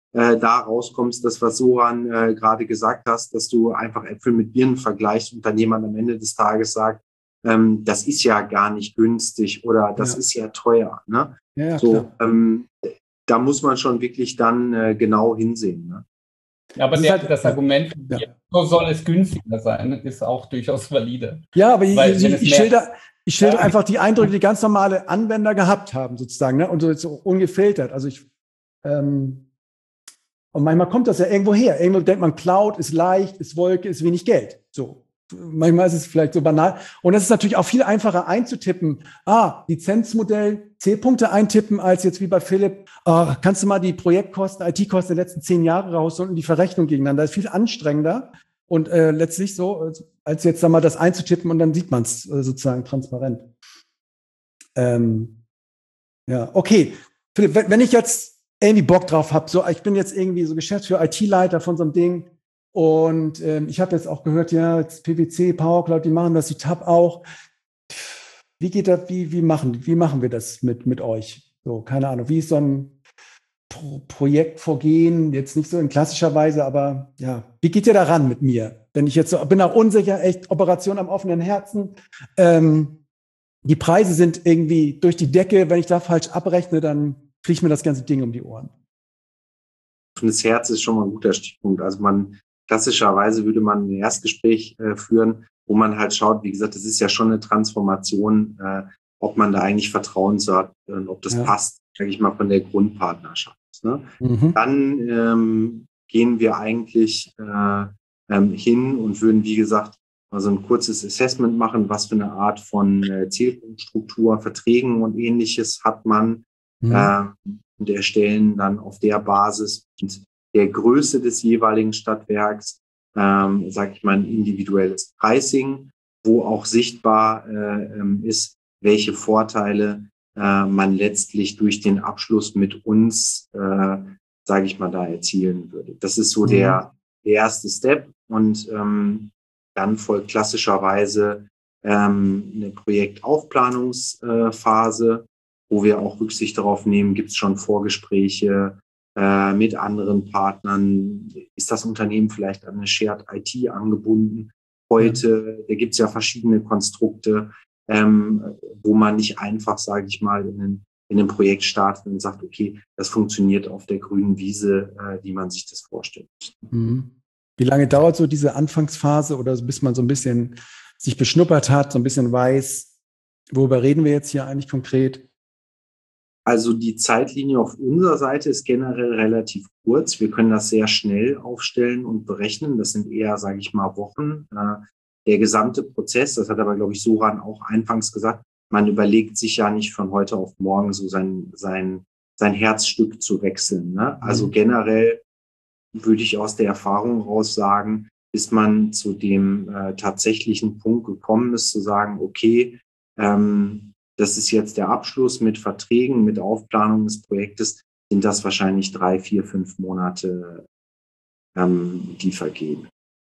[SPEAKER 1] da rauskommst, das, was Soran gerade gesagt hast, dass du einfach Äpfel mit Birnen vergleichst und dann jemand am Ende des Tages sagt, das ist ja gar nicht günstig oder das ist ja teuer. Ne?
[SPEAKER 3] Ja,
[SPEAKER 1] so, da muss man schon wirklich dann genau hinsehen. Ne?
[SPEAKER 2] Ja, aber das Argument, so soll es günstiger sein, ist auch durchaus valide.
[SPEAKER 3] Ja, aber ich schilder einfach die Eindrücke, die ganz normale Anwender gehabt haben, sozusagen, ne? Und so ungefiltert. Also und manchmal kommt das ja irgendwo her. Irgendwo denkt man, Cloud ist leicht, ist Wolke, ist wenig Geld. So. Manchmal ist es vielleicht so banal. Und es ist natürlich auch viel einfacher einzutippen. Lizenzmodell, Zählpunkte eintippen, als jetzt wie bei Philipp. Kannst du mal die Projektkosten, IT-Kosten der letzten 10 Jahre rausholen und die Verrechnung gegeneinander. Das ist viel anstrengender und letztlich so, als jetzt mal das einzutippen und dann sieht man es sozusagen transparent. Okay. Philipp, wenn ich jetzt irgendwie Bock drauf habe, so, ich bin jetzt irgendwie so Geschäftsführer, IT-Leiter von so einem Ding, und ich habe jetzt auch gehört, ja, jetzt PwC, PowerCloud, die machen das, die TAP auch. Wie geht das, wie machen wir das mit euch? So, keine Ahnung, wie ist so ein Projektvorgehen, jetzt nicht so in klassischer Weise, aber ja, wie geht ihr da ran mit mir? Wenn ich jetzt so, bin auch unsicher, echt Operation am offenen Herzen. Die Preise sind irgendwie durch die Decke, wenn ich da falsch abrechne, dann fliegt mir das ganze Ding um die Ohren.
[SPEAKER 1] Das Herz ist schon mal ein guter Stichpunkt. Also klassischerweise würde man ein Erstgespräch führen, wo man halt schaut, wie gesagt, das ist ja schon eine Transformation, ob man da eigentlich Vertrauen hat und ob das passt, sage ich mal, von der Grundpartnerschaft. Ne? Dann gehen wir eigentlich hin und würden, wie gesagt, also ein kurzes Assessment machen, was für eine Art von Zielstruktur, Verträgen und Ähnliches hat man und erstellen dann auf der Basis der Größe des jeweiligen Stadtwerks, sage ich mal, ein individuelles Pricing, wo auch sichtbar ist, welche Vorteile man letztlich durch den Abschluss mit uns, sage ich mal, da erzielen würde. Das ist so der erste Step und dann folgt klassischerweise eine Projektaufplanungsphase, wo wir auch Rücksicht darauf nehmen, gibt es schon Vorgespräche mit anderen Partnern, ist das Unternehmen vielleicht an eine Shared IT angebunden? Heute, da gibt es ja verschiedene Konstrukte, wo man nicht einfach, sage ich mal, in einem Projekt startet und sagt, okay, das funktioniert auf der grünen Wiese, wie man sich das vorstellt.
[SPEAKER 3] Wie lange dauert so diese Anfangsphase oder bis man so ein bisschen sich beschnuppert hat, so ein bisschen weiß, worüber reden wir jetzt hier eigentlich konkret?
[SPEAKER 1] Also die Zeitlinie auf unserer Seite ist generell relativ kurz. Wir können das sehr schnell aufstellen und berechnen. Das sind eher, sage ich mal, Wochen. Der gesamte Prozess, das hat aber, glaube ich, Soran auch anfangs gesagt, man überlegt sich ja nicht von heute auf morgen so sein Herzstück zu wechseln. Ne? Also generell würde ich aus der Erfahrung raus sagen, bis man zu dem tatsächlichen Punkt gekommen ist, zu sagen, okay, das ist jetzt der Abschluss mit Verträgen, mit Aufplanung des Projektes, sind das wahrscheinlich 3, 4, 5 Monate, die vergehen.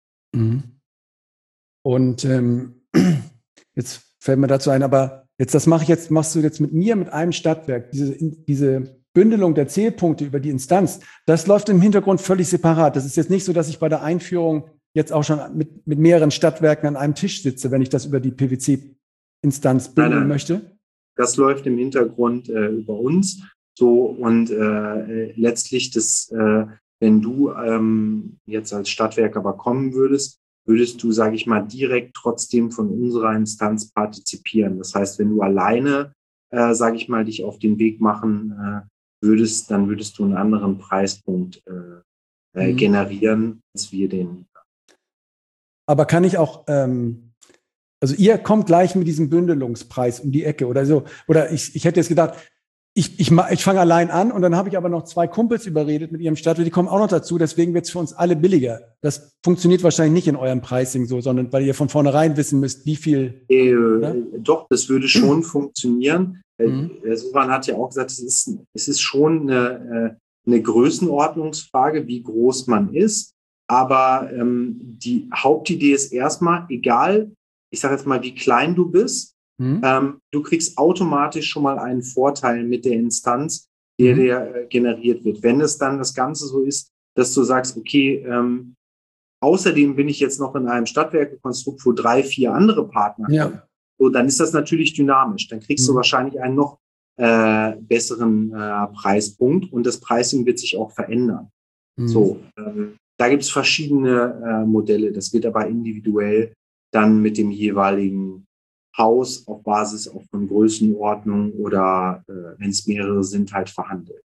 [SPEAKER 3] Und jetzt fällt mir dazu ein, aber machst du jetzt mit mir, mit einem Stadtwerk, diese Bündelung der Zählpunkte über die Instanz, das läuft im Hintergrund völlig separat. Das ist jetzt nicht so, dass ich bei der Einführung jetzt auch schon mit mehreren Stadtwerken an einem Tisch sitze, wenn ich das über die PwC-Instanz bündeln möchte.
[SPEAKER 1] Das läuft im Hintergrund über uns. So und letztlich wenn du jetzt als Stadtwerk aber kommen würdest du, sage ich mal, direkt trotzdem von unserer Instanz partizipieren. Das heißt, wenn du alleine, sage ich mal, dich auf den Weg machen würdest, dann würdest du einen anderen Preispunkt generieren, als wir den.
[SPEAKER 3] Aber kann ich auch also ihr kommt gleich mit diesem Bündelungspreis um die Ecke oder so. Oder ich hätte jetzt gedacht, ich fange allein an und dann habe ich aber noch 2 Kumpels überredet mit ihrem Stadtwerk, die kommen auch noch dazu, deswegen wird es für uns alle billiger. Das funktioniert wahrscheinlich nicht in eurem Pricing so, sondern weil ihr von vornherein wissen müsst, wie viel.
[SPEAKER 1] Doch, das würde schon funktionieren. Soran hat ja auch gesagt, es ist schon eine Größenordnungsfrage, wie groß man ist. Aber die Hauptidee ist erstmal, egal, ich sage jetzt mal, wie klein du bist, du kriegst automatisch schon mal einen Vorteil mit der Instanz, der generiert wird. Wenn es dann das Ganze so ist, dass du sagst, okay, außerdem bin ich jetzt noch in einem Stadtwerkekonstrukt, wo 3, 4 andere Partner kommen, so, dann ist das natürlich dynamisch. Dann kriegst du wahrscheinlich einen noch besseren Preispunkt und das Pricing wird sich auch verändern. So, da gibt es verschiedene Modelle. Das wird aber individuell dann mit dem jeweiligen Haus auf Basis auch von Größenordnung oder wenn es mehrere sind, halt verhandelt.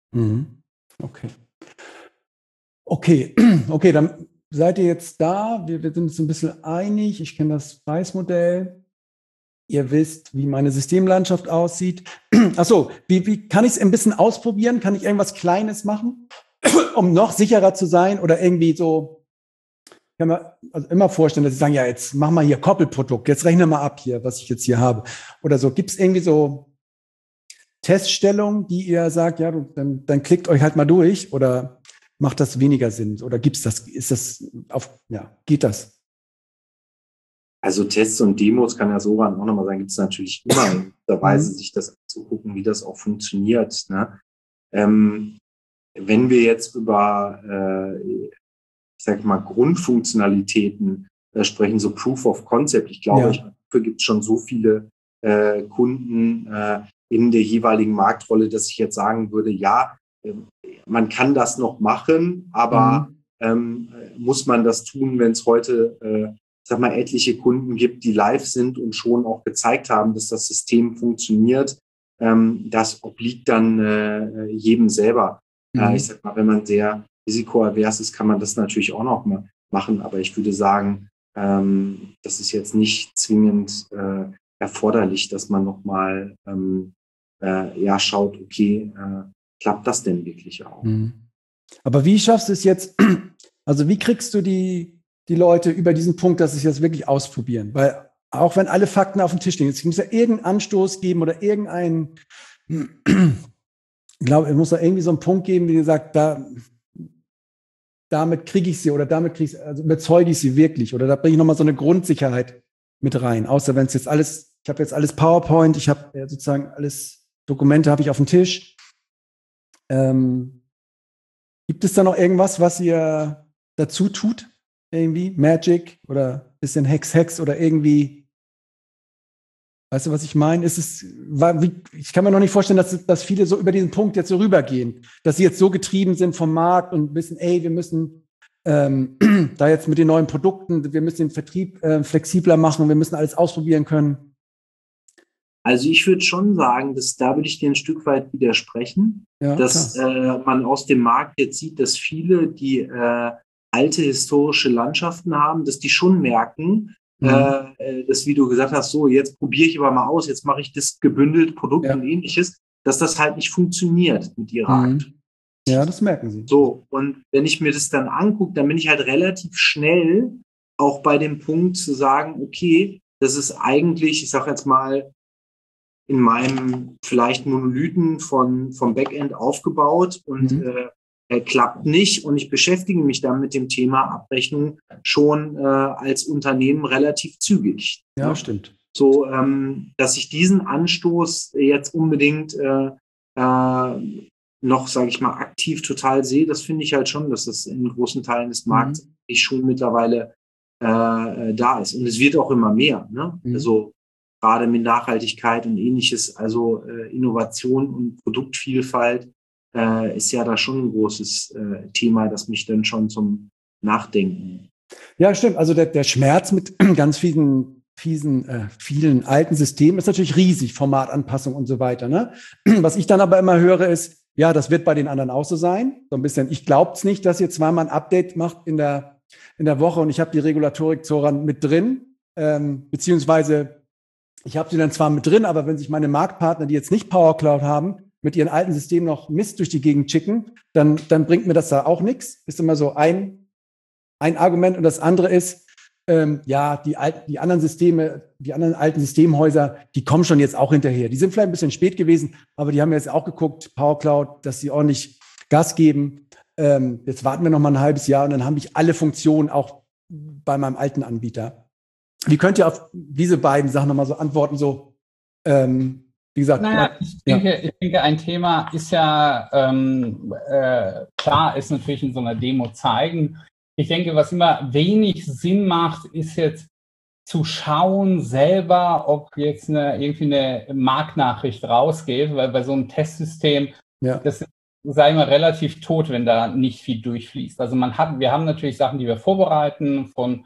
[SPEAKER 3] Okay, dann seid ihr jetzt da. Wir sind uns ein bisschen einig. Ich kenne das Preismodell. Ihr wisst, wie meine Systemlandschaft aussieht. Achso, wie kann ich es ein bisschen ausprobieren? Kann ich irgendwas Kleines machen, um noch sicherer zu sein? Oder irgendwie so, ich kann mir also immer vorstellen, dass sie sagen, ja, jetzt mach mal hier Koppelprodukt, jetzt rechne mal ab hier, was ich jetzt hier habe. Oder so, gibt es irgendwie so Teststellungen, die ihr sagt, ja, dann klickt euch halt mal durch oder macht das weniger Sinn? Oder geht das?
[SPEAKER 1] Also Tests und Demos, kann ja Soran auch nochmal sagen, gibt es natürlich immer in der Weise, sich das anzugucken, wie das auch funktioniert. Ne? Wenn wir jetzt über, ich sage mal, Grundfunktionalitäten sprechen, so Proof of Concept, ich glaube, dafür gibt es schon so viele Kunden in der jeweiligen Marktrolle, dass ich jetzt sagen würde, ja, man kann das noch machen, aber muss man das tun, wenn es heute sag mal, etliche Kunden gibt, die live sind und schon auch gezeigt haben, dass das System funktioniert. Das obliegt dann jedem selber. Ich sag mal, wenn man sehr risikoavers ist, kann man das natürlich auch noch mal machen. Aber ich würde sagen, das ist jetzt nicht zwingend erforderlich, dass man noch mal schaut, okay, klappt das denn wirklich auch?
[SPEAKER 3] Aber wie schaffst du es jetzt, also wie kriegst du die Leute über diesen Punkt, dass sie es jetzt wirklich ausprobieren? Weil auch wenn alle Fakten auf dem Tisch liegen, es muss ja irgendeinen Anstoß geben oder irgendeinen, ich glaube, es muss da irgendwie so einen Punkt geben, wie gesagt, damit kriege ich sie oder also überzeuge ich sie wirklich oder da bringe ich nochmal so eine Grundsicherheit mit rein. Außer wenn es jetzt alles, ich habe jetzt alles PowerPoint, ich habe sozusagen alles Dokumente habe ich auf dem Tisch. Gibt es da noch irgendwas, was ihr dazu tut? Irgendwie Magic oder ein bisschen Hex oder irgendwie, weißt du, was ich meine? Ich kann mir noch nicht vorstellen, dass viele so über diesen Punkt jetzt so rübergehen, dass sie jetzt so getrieben sind vom Markt und wissen, wir müssen da jetzt mit den neuen Produkten, wir müssen den Vertrieb flexibler machen, wir müssen alles ausprobieren können.
[SPEAKER 1] Also ich würde schon sagen, da würde ich dir ein Stück weit widersprechen, dass man aus dem Markt jetzt sieht, dass viele, die alte historische Landschaften haben, dass die schon merken, dass, wie du gesagt hast, so, jetzt probiere ich aber mal aus, jetzt mache ich das gebündelt Produkt und ähnliches, dass das halt nicht funktioniert mit ihrer Art.
[SPEAKER 3] Ja, das merken sie.
[SPEAKER 1] So, und wenn ich mir das dann angucke, dann bin ich halt relativ schnell auch bei dem Punkt zu sagen, okay, das ist eigentlich, ich sage jetzt mal, in meinem vielleicht Monolithen vom Backend aufgebaut und klappt nicht. Und ich beschäftige mich dann mit dem Thema Abrechnung schon als Unternehmen relativ zügig.
[SPEAKER 3] Ja, stimmt.
[SPEAKER 1] So, dass ich diesen Anstoß jetzt unbedingt noch, sage ich mal, aktiv total sehe, das finde ich halt schon, dass das in großen Teilen des Markts schon mittlerweile da ist. Und es wird auch immer mehr. Ne? Also gerade mit Nachhaltigkeit und ähnliches, also Innovation und Produktvielfalt ist ja da schon ein großes Thema, das mich dann schon zum Nachdenken.
[SPEAKER 3] Ja, stimmt. Also der Schmerz mit ganz vielen alten Systemen ist natürlich riesig, Formatanpassung und so weiter. Ne? Was ich dann aber immer höre ist, ja, das wird bei den anderen auch so sein. So ein bisschen, ich glaube es nicht, dass ihr zweimal ein Update macht in der Woche und ich habe die Regulatorik Zoran mit drin, beziehungsweise ich habe sie dann zwar mit drin, aber wenn sich meine Marktpartner, die jetzt nicht Power Cloud haben, mit ihren alten Systemen noch Mist durch die Gegend schicken, dann bringt mir das da auch nichts. Ist immer so ein Argument. Und das andere ist, die anderen Systeme, die anderen alten Systemhäuser, die kommen schon jetzt auch hinterher. Die sind vielleicht ein bisschen spät gewesen, aber die haben jetzt auch geguckt, Power Cloud, dass sie ordentlich Gas geben. Jetzt warten wir noch mal ein halbes Jahr und dann habe ich alle Funktionen auch bei meinem alten Anbieter. Wie könnt ihr auf diese beiden Sachen noch mal so antworten, so Wie gesagt,
[SPEAKER 2] ich denke, ein Thema ist ja, klar, ist natürlich in so einer Demo zeigen. Ich denke, was immer wenig Sinn macht, ist jetzt zu schauen selber, ob jetzt irgendwie eine Marktnachricht rausgeht, weil bei so einem Testsystem, das ist, sagen wir, relativ tot, wenn da nicht viel durchfließt. Also wir haben natürlich Sachen, die wir vorbereiten, von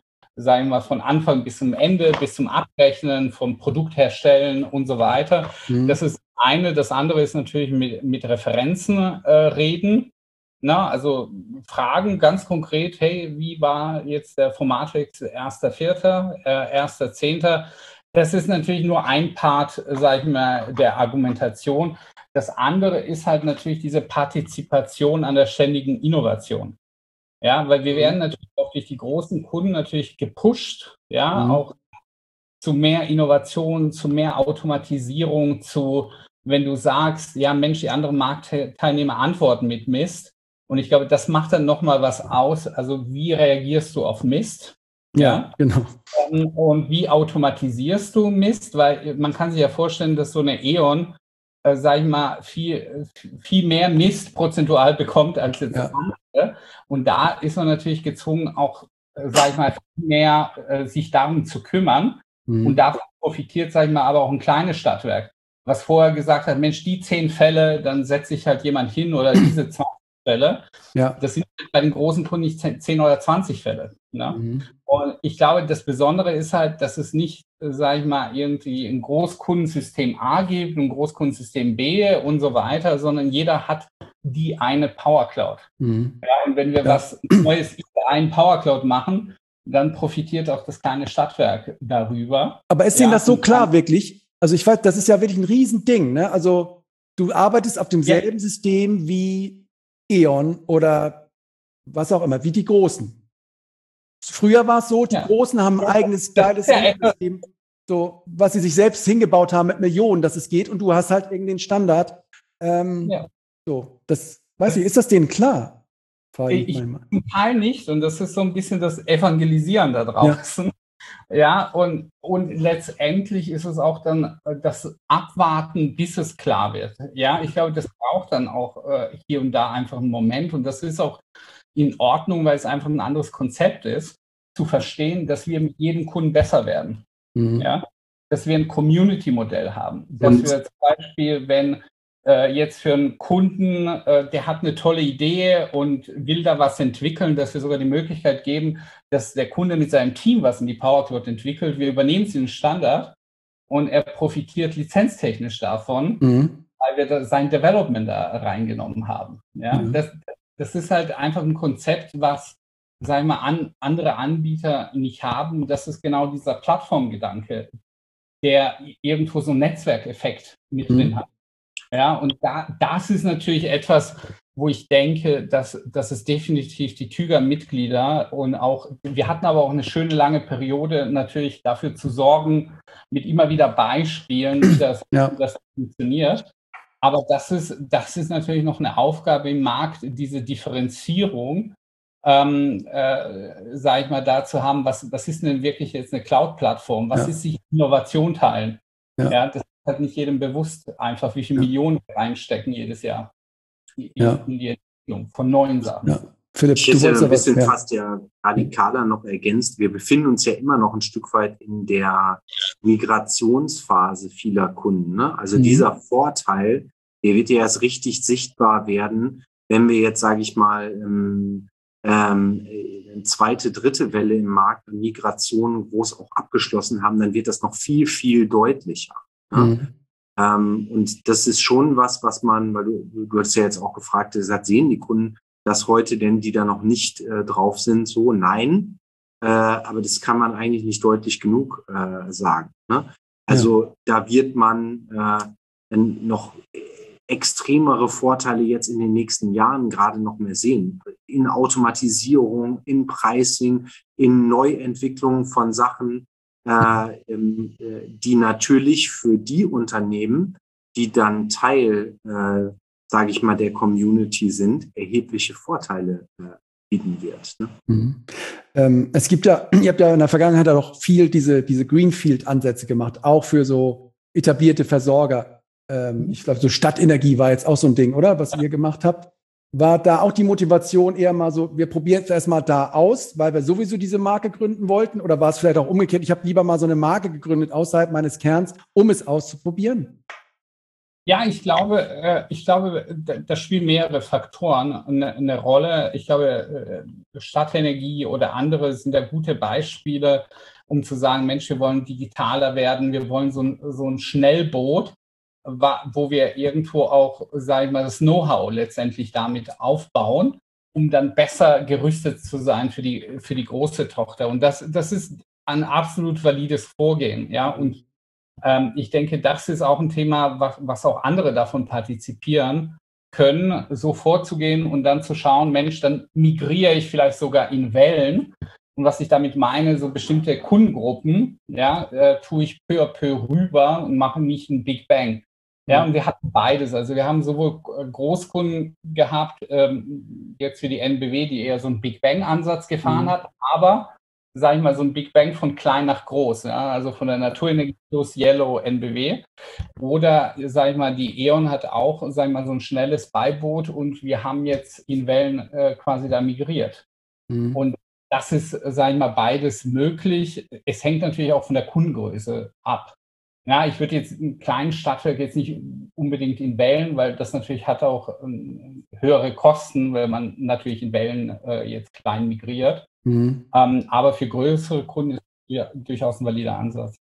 [SPEAKER 2] Anfang bis zum Ende, bis zum Abrechnen, vom Produkt herstellen und so weiter. Das ist eine. Das andere ist natürlich mit Referenzen reden. Also Fragen ganz konkret, hey, wie war jetzt der Formatrix 1.4., 1.10.? Das ist natürlich nur ein Part, sage ich mal, der Argumentation. Das andere ist halt natürlich diese Partizipation an der ständigen Innovation. Ja, weil wir werden natürlich auch durch die großen Kunden natürlich gepusht, auch zu mehr Innovation, zu mehr Automatisierung, wenn du sagst, ja Mensch, die anderen Marktteilnehmer antworten mit Mist. Und ich glaube, das macht dann nochmal was aus. Also wie reagierst du auf Mist?
[SPEAKER 3] Ja, genau.
[SPEAKER 2] Und wie automatisierst du Mist? Weil man kann sich ja vorstellen, dass so eine E.ON, sage ich mal, viel mehr Mist prozentual bekommt als jetzt andere. Und da ist man natürlich gezwungen, auch, sage ich mal, viel mehr sich darum zu kümmern. Und davon profitiert, sage ich mal, aber auch ein kleines Stadtwerk, was vorher gesagt hat, Mensch, die 10 Fälle, dann setze ich halt jemand hin oder diese 20 Fälle. Ja. Das sind bei den großen Kunden nicht 10 oder 20 Fälle. Ne? Und ich glaube, das Besondere ist halt, dass es nicht, sage ich mal, irgendwie ein Großkundensystem A gibt, ein Großkundensystem B und so weiter, sondern jeder hat die eine Power Cloud. Ja, und wenn wir was Neues in der einen Power Cloud machen, dann profitiert auch das kleine Stadtwerk darüber.
[SPEAKER 3] Aber ist Ihnen das so klar wirklich? Also ich weiß, das ist ja wirklich ein Riesending. Ne? Also du arbeitest auf demselben System wie E.ON oder was auch immer, wie die Großen. Früher war es so, die Großen haben ein eigenes geiles System, so, was sie sich selbst hingebaut haben mit Millionen, dass es geht, und du hast halt irgendeinen Standard. So, das weiß ich, ist das denen klar?
[SPEAKER 2] Zum Teil nicht, und das ist so ein bisschen das Evangelisieren da draußen. Ja, und letztendlich ist es auch dann das Abwarten, bis es klar wird. Ja, ich glaube, das braucht dann auch hier und da einfach einen Moment, und das ist auch in Ordnung, weil es einfach ein anderes Konzept ist, zu verstehen, dass wir mit jedem Kunden besser werden. Ja, dass wir ein Community-Modell haben. Dass wir zum Beispiel, wenn jetzt für einen Kunden, der hat eine tolle Idee und will da was entwickeln, dass wir sogar die Möglichkeit geben, dass der Kunde mit seinem Team was in die Power Cloud entwickelt. Wir übernehmen es in den Standard und er profitiert lizenztechnisch davon, weil wir sein Development da reingenommen haben. Ja? Das ist halt einfach ein Konzept, was, sagen wir mal, andere Anbieter nicht haben. Das ist genau dieser Plattformgedanke, der irgendwo so einen Netzwerkeffekt mit drin hat. Ja, und das ist natürlich etwas, wo ich denke, dass es definitiv die TÜGA-Mitglieder und auch, wir hatten aber auch eine schöne lange Periode, natürlich dafür zu sorgen, mit immer wieder Beispielen, wie das funktioniert. Aber das ist natürlich noch eine Aufgabe im Markt, diese Differenzierung, sage ich mal, da zu haben, was ist denn wirklich jetzt eine Cloud-Plattform? Was ist sich Innovation teilen? Ja, das hat nicht jedem bewusst, einfach wie viele Millionen reinstecken jedes Jahr in die Entwicklung von neuen Sachen. Ja.
[SPEAKER 1] Philipp, du wolltest ein bisschen fast radikaler noch ergänzt. Wir befinden uns ja immer noch ein Stück weit in der Migrationsphase vieler Kunden. Ne? Also dieser Vorteil, der wird ja erst richtig sichtbar werden, wenn wir jetzt, sage ich mal, eine zweite, dritte Welle im Markt an Migration groß auch abgeschlossen haben, dann wird das noch viel, viel deutlicher. Ne? Und das ist schon was man, weil du hast ja jetzt auch gefragt, sehen die Kunden das heute denn, die da noch nicht drauf sind, so? Nein, aber das kann man eigentlich nicht deutlich genug sagen. Ne? Also da wird man noch extremere Vorteile jetzt in den nächsten Jahren gerade noch mehr sehen. In Automatisierung, in Pricing, in Neuentwicklung von Sachen, die natürlich für die Unternehmen, die dann Teil, sage ich mal, der Community sind, erhebliche Vorteile bieten wird. Ne?
[SPEAKER 3] Es gibt ja, ihr habt ja in der Vergangenheit auch viel diese Greenfield-Ansätze gemacht, auch für so etablierte Versorger. ich glaube, so Stadtenergie war jetzt auch so ein Ding, oder? Was ihr gemacht habt. War da auch die Motivation eher mal so, wir probieren es erstmal da aus, weil wir sowieso diese Marke gründen wollten? Oder war es vielleicht auch umgekehrt, ich habe lieber mal so eine Marke gegründet außerhalb meines Kerns, um es auszuprobieren?
[SPEAKER 2] Ja, ich glaube, da spielen mehrere Faktoren eine Rolle. Ich glaube, Stadtenergie oder andere sind da gute Beispiele, um zu sagen, Mensch, wir wollen digitaler werden, wir wollen so ein Schnellboot, wo wir irgendwo auch, sage ich mal, das Know-how letztendlich damit aufbauen, um dann besser gerüstet zu sein für die große Tochter. Und das ist ein absolut valides Vorgehen, ja. Und ich denke, das ist auch ein Thema, was auch andere davon partizipieren können, so vorzugehen und dann zu schauen, Mensch, dann migriere ich vielleicht sogar in Wellen. Und was ich damit meine, so bestimmte Kundengruppen, ja, tue ich peu à peu rüber und mache nicht einen Big Bang. Ja, und wir hatten beides. Also wir haben sowohl Großkunden gehabt, jetzt für die NBW, die eher so einen Big Bang-Ansatz gefahren hat, aber sage ich mal, so ein Big Bang von klein nach groß, ja, also von der Naturenergie plus Yellow NBW. Oder, sage ich mal, die E.ON hat auch, sage ich mal, so ein schnelles Beiboot und wir haben jetzt in Wellen quasi da migriert. Und das ist, sage ich mal, beides möglich. Es hängt natürlich auch von der Kundengröße ab. Ja, ich würde jetzt einen kleinen Stadtwerk jetzt nicht unbedingt in Wellen, weil das natürlich hat auch höhere Kosten, weil man natürlich in Wellen jetzt klein migriert. Aber für größere Kunden ist ja durchaus ein valider Ansatz.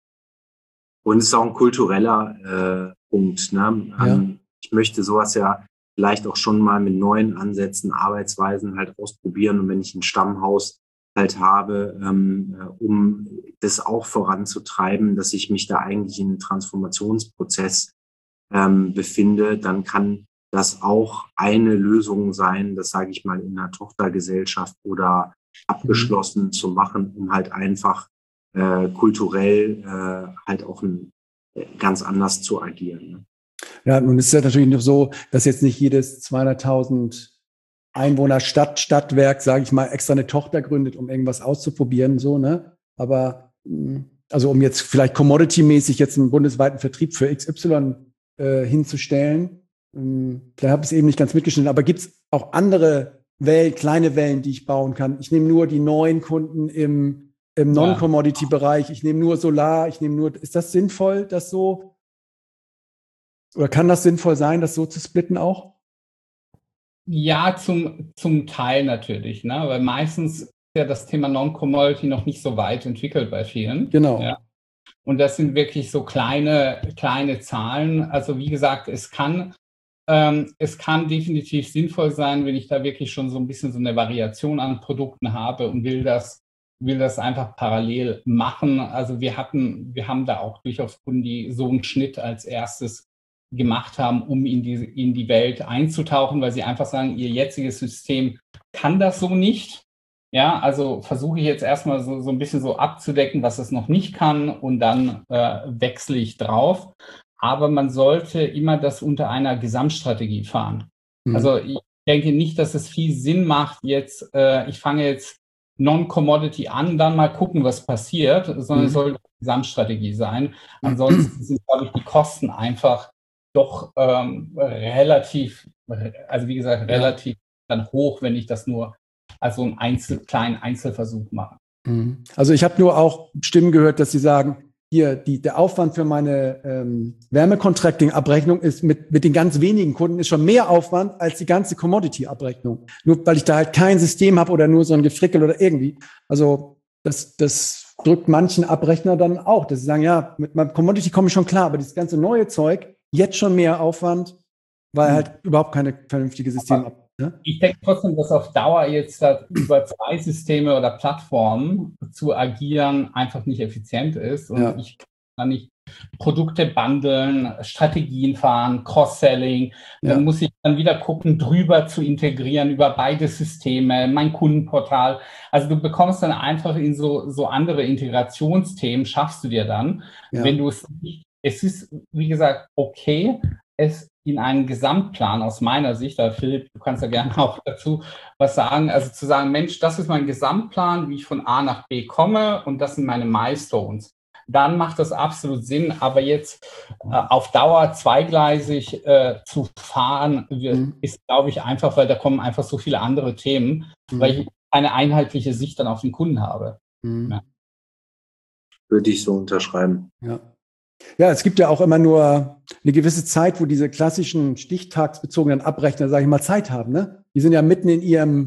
[SPEAKER 1] Und es ist auch ein kultureller Punkt. Ne?
[SPEAKER 3] Ja.
[SPEAKER 1] Ich möchte sowas ja vielleicht auch schon mal mit neuen Ansätzen, Arbeitsweisen halt ausprobieren. Und wenn ich ein Stammhaus halt habe, um das auch voranzutreiben, dass ich mich da eigentlich in einem Transformationsprozess befinde, dann kann das auch eine Lösung sein, das sage ich mal in einer Tochtergesellschaft oder abgeschlossen zu machen, um halt einfach kulturell halt auch ganz anders zu agieren. Ne?
[SPEAKER 3] Ja, nun ist es ja natürlich noch so, dass jetzt nicht jedes 200.000 Einwohner Stadtwerk, sage ich mal, extra eine Tochter gründet, um irgendwas auszuprobieren, so, ne? Aber also um jetzt vielleicht commodity-mäßig jetzt einen bundesweiten Vertrieb für XY hinzustellen, da habe ich es eben nicht ganz mitgeschnitten, aber gibt es auch andere Wellen, kleine Wellen, die ich bauen kann? Ich nehme nur die neuen Kunden im Non-Commodity-Bereich, ich nehme nur Solar, ist das sinnvoll, das so, oder kann das sinnvoll sein, das so zu splitten auch?
[SPEAKER 2] Ja, zum Teil natürlich, ne? Weil meistens ist ja das Thema Non-Commodity noch nicht so weit entwickelt bei vielen.
[SPEAKER 3] Genau.
[SPEAKER 2] Ja. Und das sind wirklich so kleine Zahlen. Also wie gesagt, es kann definitiv sinnvoll sein, wenn ich da wirklich schon so ein bisschen so eine Variation an Produkten habe und will das einfach parallel machen. Also wir haben da auch durchaus Kunden, die so einen Schnitt als erstes gemacht haben, um in die Welt einzutauchen, weil sie einfach sagen, ihr jetziges System kann das so nicht. Ja, also versuche ich jetzt erstmal so ein bisschen so abzudecken, was es noch nicht kann und dann wechsle ich drauf. Aber man sollte immer das unter einer Gesamtstrategie fahren. Also ich denke nicht, dass es viel Sinn macht, jetzt, ich fange jetzt Non-Commodity an, dann mal gucken, was passiert, sondern es sollte eine Gesamtstrategie sein. Ansonsten sind, glaube ich, die Kosten einfach doch relativ dann hoch, wenn ich das nur als so einen kleinen Einzelversuch mache.
[SPEAKER 3] Also ich habe nur auch Stimmen gehört, dass sie sagen, hier, der Aufwand für meine Wärmecontracting-Abrechnung ist mit den ganz wenigen Kunden ist schon mehr Aufwand als die ganze Commodity-Abrechnung. Nur weil ich da halt kein System habe oder nur so ein Gefrickel oder irgendwie. Also das drückt manchen Abrechner dann auch, dass sie sagen, ja, mit meinem Commodity komme ich schon klar, aber dieses ganze neue Zeug, jetzt schon mehr Aufwand, weil halt überhaupt keine vernünftige System ab. Ne?
[SPEAKER 2] Ich denke trotzdem, dass auf Dauer jetzt über 2 Systeme oder Plattformen zu agieren einfach nicht effizient ist. Und ich kann nicht Produkte bundeln, Strategien fahren, Cross-Selling. Dann muss ich dann wieder gucken, drüber zu integrieren über beide Systeme, mein Kundenportal. Also du bekommst dann einfach in so andere Integrationsthemen, schaffst du dir dann, wenn du es nicht. Es ist, wie gesagt, okay, es in einen Gesamtplan aus meiner Sicht, da Philipp, du kannst ja gerne auch dazu was sagen, also zu sagen, Mensch, das ist mein Gesamtplan, wie ich von A nach B komme und das sind meine Milestones. dann macht das absolut Sinn. Aber jetzt auf Dauer zweigleisig zu fahren, ist, glaube ich, einfach, weil da kommen einfach so viele andere Themen, weil ich eine einheitliche Sicht dann auf den Kunden habe. Ja.
[SPEAKER 1] Würde ich so unterschreiben.
[SPEAKER 3] Ja. Ja, es gibt ja auch immer nur eine gewisse Zeit, wo diese klassischen stichtagsbezogenen Abrechner, sage ich mal, Zeit haben. Ne? Die sind ja mitten in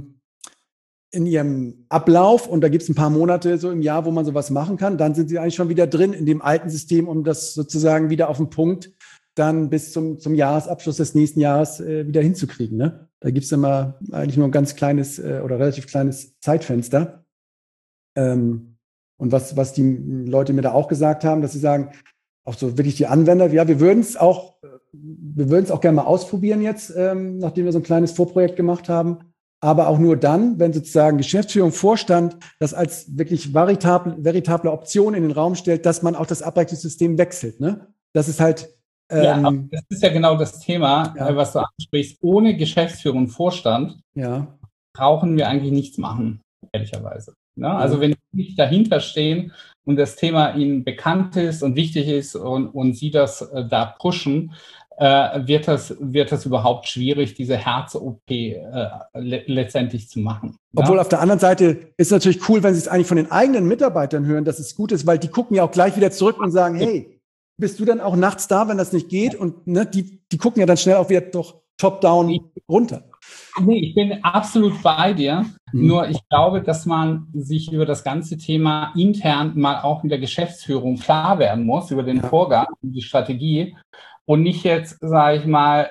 [SPEAKER 3] ihrem Ablauf und da gibt es ein paar Monate so im Jahr, wo man sowas machen kann. Dann sind sie eigentlich schon wieder drin in dem alten System, um das sozusagen wieder auf den Punkt dann bis zum Jahresabschluss des nächsten Jahres wieder hinzukriegen. Ne? Da gibt es immer eigentlich nur ein ganz kleines oder relativ kleines Zeitfenster. Und was die Leute mir da auch gesagt haben, dass sie sagen, auch so wirklich die Anwender, ja, wir würden es auch gerne mal ausprobieren jetzt, nachdem wir so ein kleines Vorprojekt gemacht haben, aber auch nur dann, wenn sozusagen Geschäftsführung, Vorstand das als wirklich veritable Option in den Raum stellt, dass man auch das Abrechnungssystem wechselt. Ne? Das ist halt
[SPEAKER 2] aber das ist ja genau das Thema, was du ansprichst. Ohne Geschäftsführung und Vorstand brauchen wir eigentlich nichts machen, ehrlicherweise. Ne? Also wenn die nicht dahinter stehen und das Thema ihnen bekannt ist und wichtig ist und sie das da pushen, wird das überhaupt schwierig, diese Herz-OP letztendlich zu machen.
[SPEAKER 3] Obwohl auf der anderen Seite ist es natürlich cool, wenn sie es eigentlich von den eigenen Mitarbeitern hören, dass es gut ist, weil die gucken ja auch gleich wieder zurück und sagen, hey, bist du dann auch nachts da, wenn das nicht geht? Und ne, die gucken ja dann schnell auch wieder doch top-down runter.
[SPEAKER 2] Nee, ich bin absolut bei dir. Nur ich glaube, dass man sich über das ganze Thema intern mal auch mit der Geschäftsführung klar werden muss, über den Vorgang, die Strategie und nicht jetzt, sage ich mal,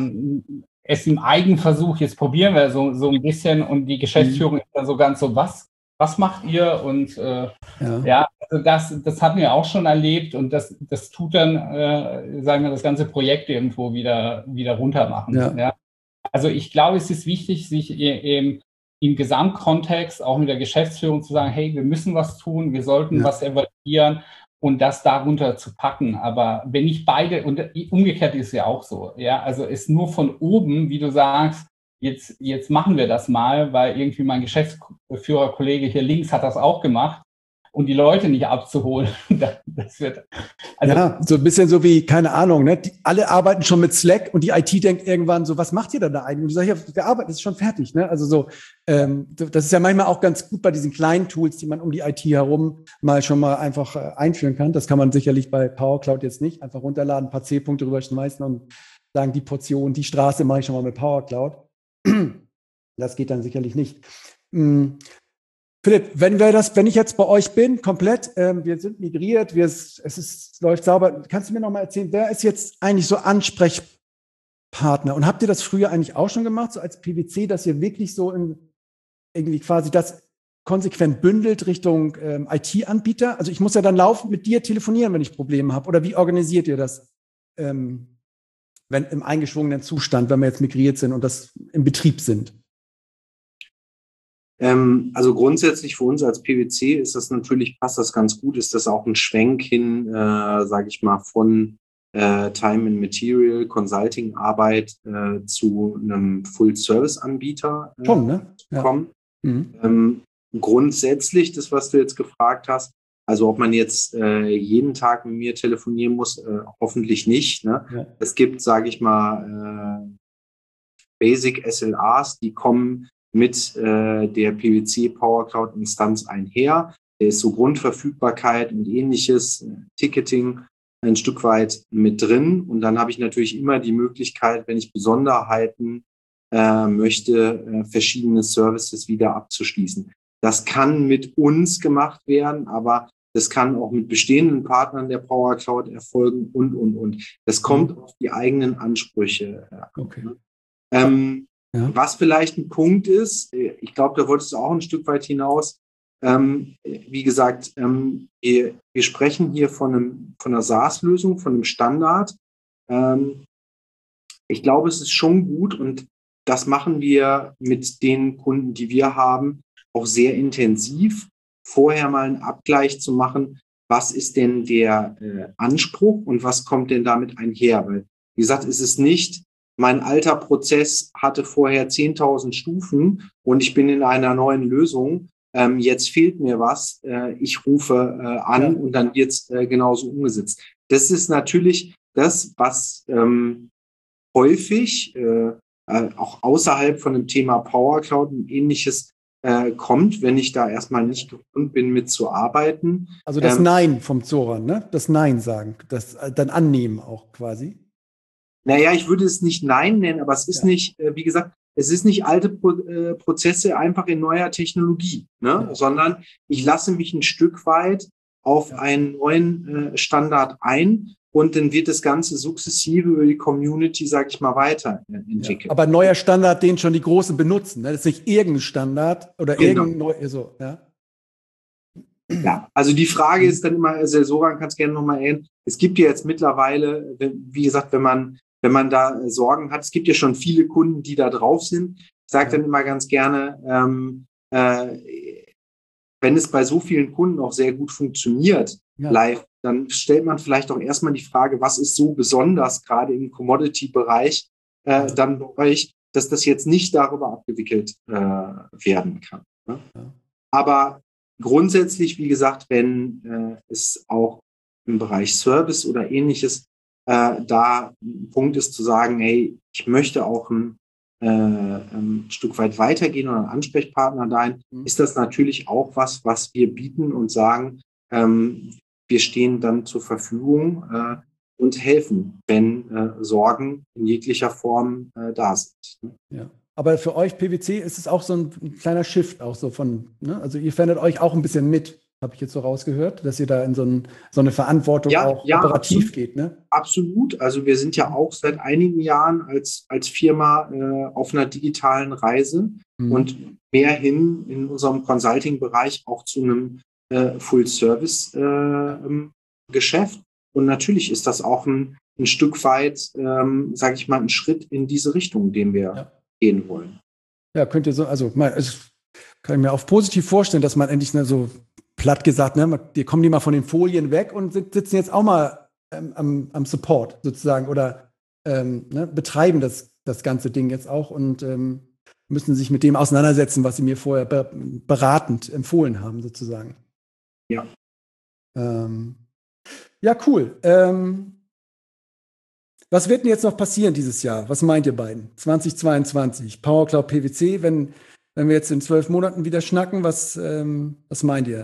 [SPEAKER 2] es im Eigenversuch, jetzt probieren wir so ein bisschen und die Geschäftsführung ist dann so ganz so, was macht ihr? Und also das hatten wir auch schon erlebt und das tut dann, sagen wir, das ganze Projekt irgendwo wieder runter machen. Ja. Also ich glaube, es ist wichtig, sich im Gesamtkontext auch mit der Geschäftsführung zu sagen, hey, wir müssen was tun, wir sollten was evaluieren und das darunter zu packen. Aber wenn nicht beide, und umgekehrt ist ja auch so, ja, also es nur von oben, wie du sagst, jetzt machen wir das mal, weil irgendwie mein Geschäftsführerkollege hier links hat das auch gemacht. Und die Leute nicht abzuholen, das wird... Also
[SPEAKER 3] so ein bisschen so wie, keine Ahnung, ne? Alle arbeiten schon mit Slack und die IT denkt irgendwann so, was macht ihr da eigentlich? Und du sagst, ja, wir arbeiten, das ist schon fertig. Ne? Also so, das ist ja manchmal auch ganz gut bei diesen kleinen Tools, die man um die IT herum schon mal einfach einführen kann. Das kann man sicherlich bei Power Cloud jetzt nicht. Einfach runterladen, ein paar C-Punkte rüberschmeißen und sagen, die Portion, die Straße mache ich schon mal mit Power Cloud. Das geht dann sicherlich nicht. Philipp, wenn ich jetzt bei euch bin, komplett, wir sind migriert, läuft sauber, kannst du mir noch mal erzählen, wer ist jetzt eigentlich so Ansprechpartner? Und habt ihr das früher eigentlich auch schon gemacht, so als PwC, dass ihr wirklich so irgendwie quasi das konsequent bündelt Richtung IT-Anbieter? Also ich muss ja dann laufend mit dir telefonieren, wenn ich Probleme habe. Oder wie organisiert ihr das, wenn im eingeschwungenen Zustand, wenn wir jetzt migriert sind und das im Betrieb sind?
[SPEAKER 1] Also grundsätzlich für uns als PwC ist das natürlich, passt das ganz gut, ist das auch ein Schwenk hin, sage ich mal, von Time and Material Consulting Arbeit zu einem Full-Service-Anbieter kommen. Grundsätzlich, das, was du jetzt gefragt hast, also ob man jetzt jeden Tag mit mir telefonieren muss, hoffentlich nicht. Ne? Ja. Es gibt, sage ich mal, Basic SLAs, die kommen mit der PwC Power Cloud Instanz einher. Der ist so Grundverfügbarkeit und ähnliches, Ticketing ein Stück weit mit drin. Und dann habe ich natürlich immer die Möglichkeit, wenn ich Besonderheiten möchte, verschiedene Services wieder abzuschließen. Das kann mit uns gemacht werden, aber das kann auch mit bestehenden Partnern der Power Cloud erfolgen und. Das kommt auf die eigenen Ansprüche.
[SPEAKER 3] Okay.
[SPEAKER 1] Was vielleicht ein Punkt ist, ich glaube, da wolltest du auch ein Stück weit hinaus. Wie gesagt, wir sprechen hier von einer SaaS-Lösung, von einem Standard. Ich glaube, es ist schon gut und das machen wir mit den Kunden, die wir haben, auch sehr intensiv. Vorher mal einen Abgleich zu machen, was ist denn der Anspruch und was kommt denn damit einher? Weil, wie gesagt, ist es nicht, mein alter Prozess hatte vorher 10.000 Stufen und ich bin in einer neuen Lösung. jetzt fehlt mir was, ich rufe an und dann wird es genauso umgesetzt. Das ist natürlich das, was häufig auch außerhalb von dem Thema Power Cloud und ähnliches kommt, wenn ich da erstmal nicht gewohnt bin, mitzuarbeiten.
[SPEAKER 3] Also das Nein vom Zoran, ne? Das Nein sagen, das dann annehmen auch quasi.
[SPEAKER 1] Naja, ich würde es nicht Nein nennen, aber es ist nicht, wie gesagt, es ist nicht alte Prozesse einfach in neuer Technologie, ne? Sondern ich lasse mich ein Stück weit auf einen neuen Standard ein und dann wird das Ganze sukzessive über die Community, sage ich mal, weiterentwickelt.
[SPEAKER 3] Ja, aber neuer Standard, den schon die Großen benutzen, ne? Das ist nicht irgendein Standard oder irgendein neuer, so, ja.
[SPEAKER 1] Ja, also die Frage ist dann immer, also Soran kann es gerne nochmal erinnern, es gibt ja jetzt mittlerweile, wie gesagt, wenn man da Sorgen hat, es gibt ja schon viele Kunden, die da drauf sind. Ich sage dann immer ganz gerne, wenn es bei so vielen Kunden auch sehr gut funktioniert, live, dann stellt man vielleicht auch erstmal die Frage, was ist so besonders gerade im Commodity-Bereich dann bei euch, dass das jetzt nicht darüber abgewickelt werden kann. Ne? Ja. Aber grundsätzlich, wie gesagt, wenn es auch im Bereich Service oder ähnliches da ein Punkt ist zu sagen, hey, ich möchte auch ein Stück weit weitergehen oder ein Ansprechpartner sein, ist das natürlich auch was wir bieten und sagen, wir stehen dann zur Verfügung und helfen, wenn Sorgen in jeglicher Form da sind. Ne?
[SPEAKER 3] Ja. Aber für euch PwC ist es auch so ein kleiner Shift, auch so von, ne? Also ihr verändert euch auch ein bisschen mit, habe ich jetzt so rausgehört, dass ihr da in so eine Verantwortung auch operativ
[SPEAKER 1] absolut,
[SPEAKER 3] geht, ne?
[SPEAKER 1] Absolut. Also wir sind ja auch seit einigen Jahren als Firma auf einer digitalen Reise und mehr hin in unserem Consulting-Bereich auch zu einem Full-Service-Geschäft. Und natürlich ist das auch ein Stück weit, sage ich mal, ein Schritt in diese Richtung, den wir gehen wollen.
[SPEAKER 3] Ja, könnt ihr so, also kann ich mir auch positiv vorstellen, dass man endlich so platt gesagt, ne, die kommen die mal von den Folien weg und sitzen jetzt auch mal am Support sozusagen oder betreiben das ganze Ding jetzt auch und müssen sich mit dem auseinandersetzen, was sie mir vorher beratend empfohlen haben, sozusagen.
[SPEAKER 1] Ja.
[SPEAKER 3] Ja, cool. Was wird denn jetzt noch passieren dieses Jahr? Was meint ihr beiden? 2022, Power Cloud PwC, wenn wir jetzt in 12 Monaten wieder schnacken, was meint ihr?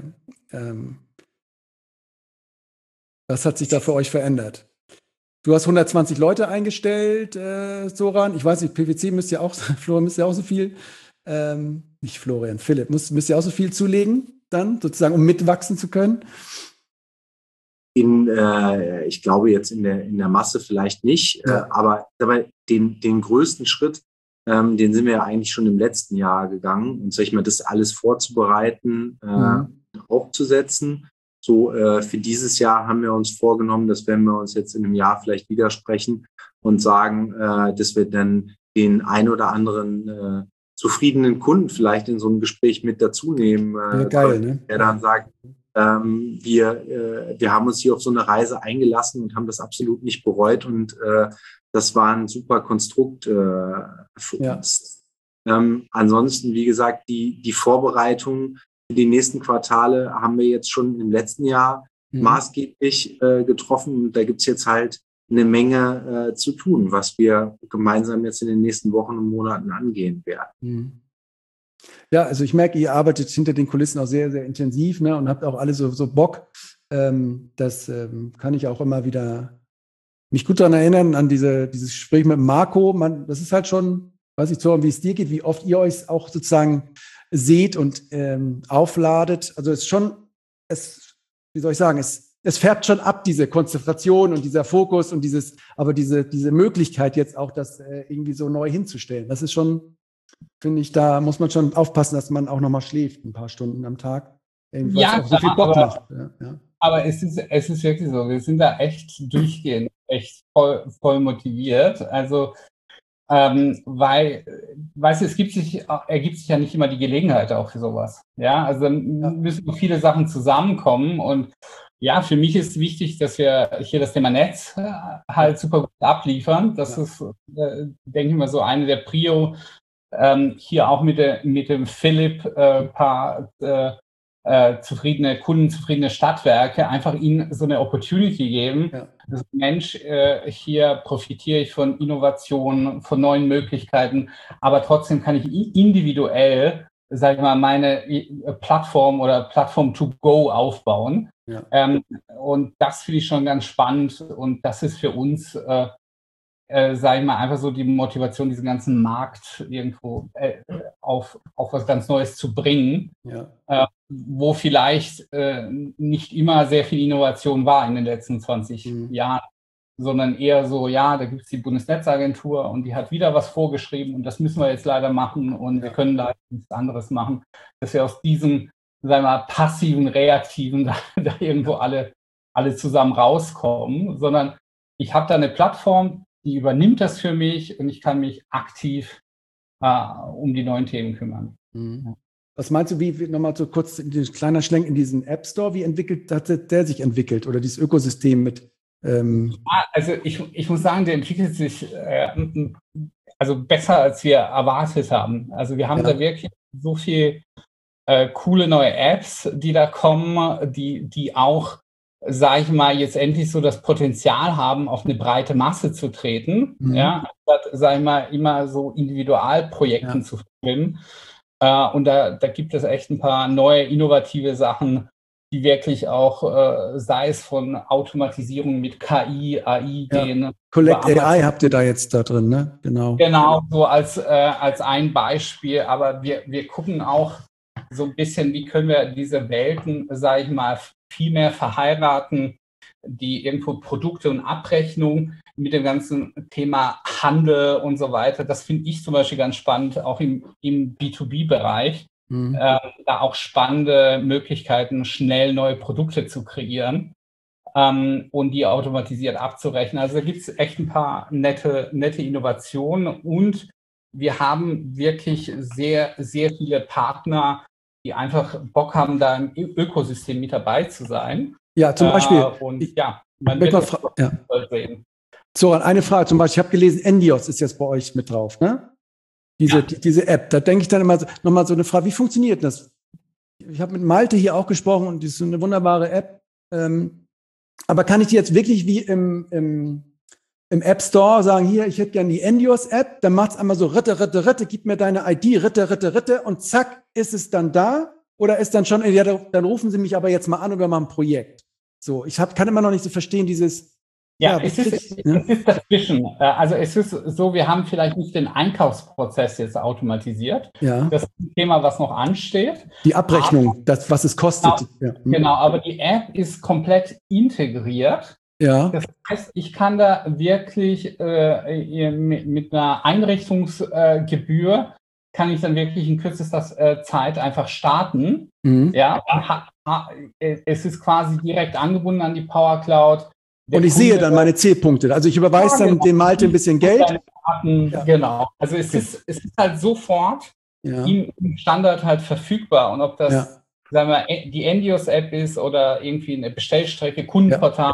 [SPEAKER 3] Was hat sich da für euch verändert? Du hast 120 Leute eingestellt, Soran. Ich weiß nicht, PwC müsst ja auch, Florian müsst ja auch so viel, nicht Florian, Philipp, müsst ja auch so viel zulegen, dann sozusagen, um mitwachsen zu können.
[SPEAKER 1] Ich glaube jetzt in der Masse vielleicht nicht, aber den größten Schritt, den sind wir ja eigentlich schon im letzten Jahr gegangen. Und sag ich mal, das alles vorzubereiten, aufzusetzen. So für dieses Jahr haben wir uns vorgenommen, dass wenn wir uns jetzt in einem Jahr vielleicht widersprechen und sagen, dass wir dann den ein oder anderen zufriedenen Kunden vielleicht in so einem Gespräch mit dazu nehmen,
[SPEAKER 3] geil, ne?
[SPEAKER 1] Der dann sagt, wir haben uns hier auf so eine Reise eingelassen und haben das absolut nicht bereut und das war ein super Konstrukt für uns. Ansonsten, wie gesagt, die Vorbereitung für die nächsten Quartale haben wir jetzt schon im letzten Jahr maßgeblich getroffen und da gibt es jetzt halt eine Menge zu tun, was wir gemeinsam jetzt in den nächsten Wochen und Monaten angehen werden.
[SPEAKER 3] Ja, also ich merke, ihr arbeitet hinter den Kulissen auch sehr, sehr intensiv, ne, und habt auch alle so Bock. Das kann ich auch immer wieder mich gut daran erinnern, an dieses Gespräch mit Marco. Das ist halt schon, weiß ich so, wie es dir geht, wie oft ihr euch auch sozusagen seht und aufladet. Also es ist schon, wie soll ich sagen, es färbt schon ab, diese Konzentration und dieser Fokus und aber diese Möglichkeit jetzt auch, das irgendwie so neu hinzustellen. Das ist schon, finde ich, da muss man schon aufpassen, dass man auch nochmal schläft, ein paar Stunden am Tag.
[SPEAKER 2] Ja,
[SPEAKER 3] auch so viel Bock macht. Ja.
[SPEAKER 2] Aber es ist wirklich so, wir sind da echt durchgehend, echt voll motiviert. Also, weil, weißt du, ergibt sich ja nicht immer die Gelegenheit auch für sowas. Ja, also dann müssen viele Sachen zusammenkommen und ja, für mich ist wichtig, dass wir hier das Thema Netz halt super gut abliefern. Das ist, denke ich mal, so eine der hier auch mit dem Philipp paar zufriedene Kunden, zufriedene Stadtwerke, einfach ihnen so eine Opportunity geben. Ja. Also, Mensch, hier profitiere ich von Innovationen, von neuen Möglichkeiten, aber trotzdem kann ich individuell, sage ich mal, meine Plattform oder Plattform to go aufbauen. Ja. Und das finde ich schon ganz spannend und das ist für uns, sage ich mal, einfach so die Motivation, diesen ganzen Markt irgendwo auf was ganz Neues zu bringen, ja. Wo vielleicht nicht immer sehr viel Innovation war in den letzten 20 Jahren, sondern eher so, ja, da gibt es die Bundesnetzagentur und die hat wieder was vorgeschrieben und das müssen wir jetzt leider machen und wir können leider nichts anderes machen, dass wir aus diesem, sagen wir mal, passiven, reaktiven da irgendwo alle zusammen rauskommen, sondern ich habe da eine Plattform, die übernimmt das für mich und ich kann mich aktiv um die neuen Themen kümmern.
[SPEAKER 3] Mhm. Was meinst du, wie nochmal so kurz ein kleiner Schlenk in diesen App Store, wie hat der sich entwickelt oder dieses Ökosystem mit?
[SPEAKER 2] Also ich muss sagen, der entwickelt sich also besser, als wir erwartet haben. Also wir haben da wirklich so viel coole neue Apps, die da kommen, die auch, sage ich mal, jetzt endlich so das Potenzial haben, auf eine breite Masse zu treten, ja, anstatt, sage ich mal, immer so Individualprojekten zu filmen. Und da gibt es echt ein paar neue, innovative Sachen, die wirklich auch, sei es von Automatisierung mit KI, AI gehen.
[SPEAKER 3] Collect AI habt ihr da jetzt da drin, ne? Genau.
[SPEAKER 2] Genau, so als ein Beispiel. Aber wir gucken auch so ein bisschen, wie können wir diese Welten, sage ich mal, viel mehr verheiraten, die irgendwo Produkte und Abrechnung mit dem ganzen Thema Handel und so weiter. Das finde ich zum Beispiel ganz spannend, auch im B2B-Bereich. Da auch spannende Möglichkeiten, schnell neue Produkte zu kreieren und die automatisiert abzurechnen. Also da gibt es echt ein paar nette Innovationen und wir haben wirklich sehr, sehr viele Partner, die einfach Bock haben, da im Ökosystem mit dabei zu sein.
[SPEAKER 3] Ja, zum Beispiel.
[SPEAKER 2] Man wird das sehen.
[SPEAKER 3] Soran, eine Frage zum Beispiel, ich habe gelesen, Endios ist jetzt bei euch mit drauf, ne? Diese App, da denke ich dann immer nochmal so eine Frage, wie funktioniert das? Ich habe mit Malte hier auch gesprochen und die ist so eine wunderbare App. Aber kann ich die jetzt wirklich wie im App Store sagen, hier, ich hätte gerne die Endios-App, dann macht es einmal so, Ritte, gib mir deine ID, Ritte und zack, ist es dann da? Oder ist dann schon, ja, dann rufen Sie mich aber jetzt mal an und wir machen ein Projekt. So, kann immer noch nicht so verstehen, dieses...
[SPEAKER 2] Ja, es ist dazwischen. Also es ist so, wir haben vielleicht nicht den Einkaufsprozess jetzt automatisiert. Ja. Das ist ein Thema, was noch ansteht.
[SPEAKER 3] Die Abrechnung, das, was es kostet.
[SPEAKER 2] Genau, aber die App ist komplett integriert. Ja. Das heißt, ich kann da wirklich mit einer Einrichtungsgebühr kann ich dann wirklich in kürzester Zeit einfach starten. Ja, es ist quasi direkt angebunden an die Power Cloud.
[SPEAKER 3] Und ich sehe dann meine C-Punkte. Also ich überweise dann dem Malte ein bisschen Geld.
[SPEAKER 2] Genau. Also es ist halt sofort im Standard halt verfügbar. Und ob das, sagen wir, die Endios-App ist oder irgendwie eine Bestellstrecke, Kundenportal,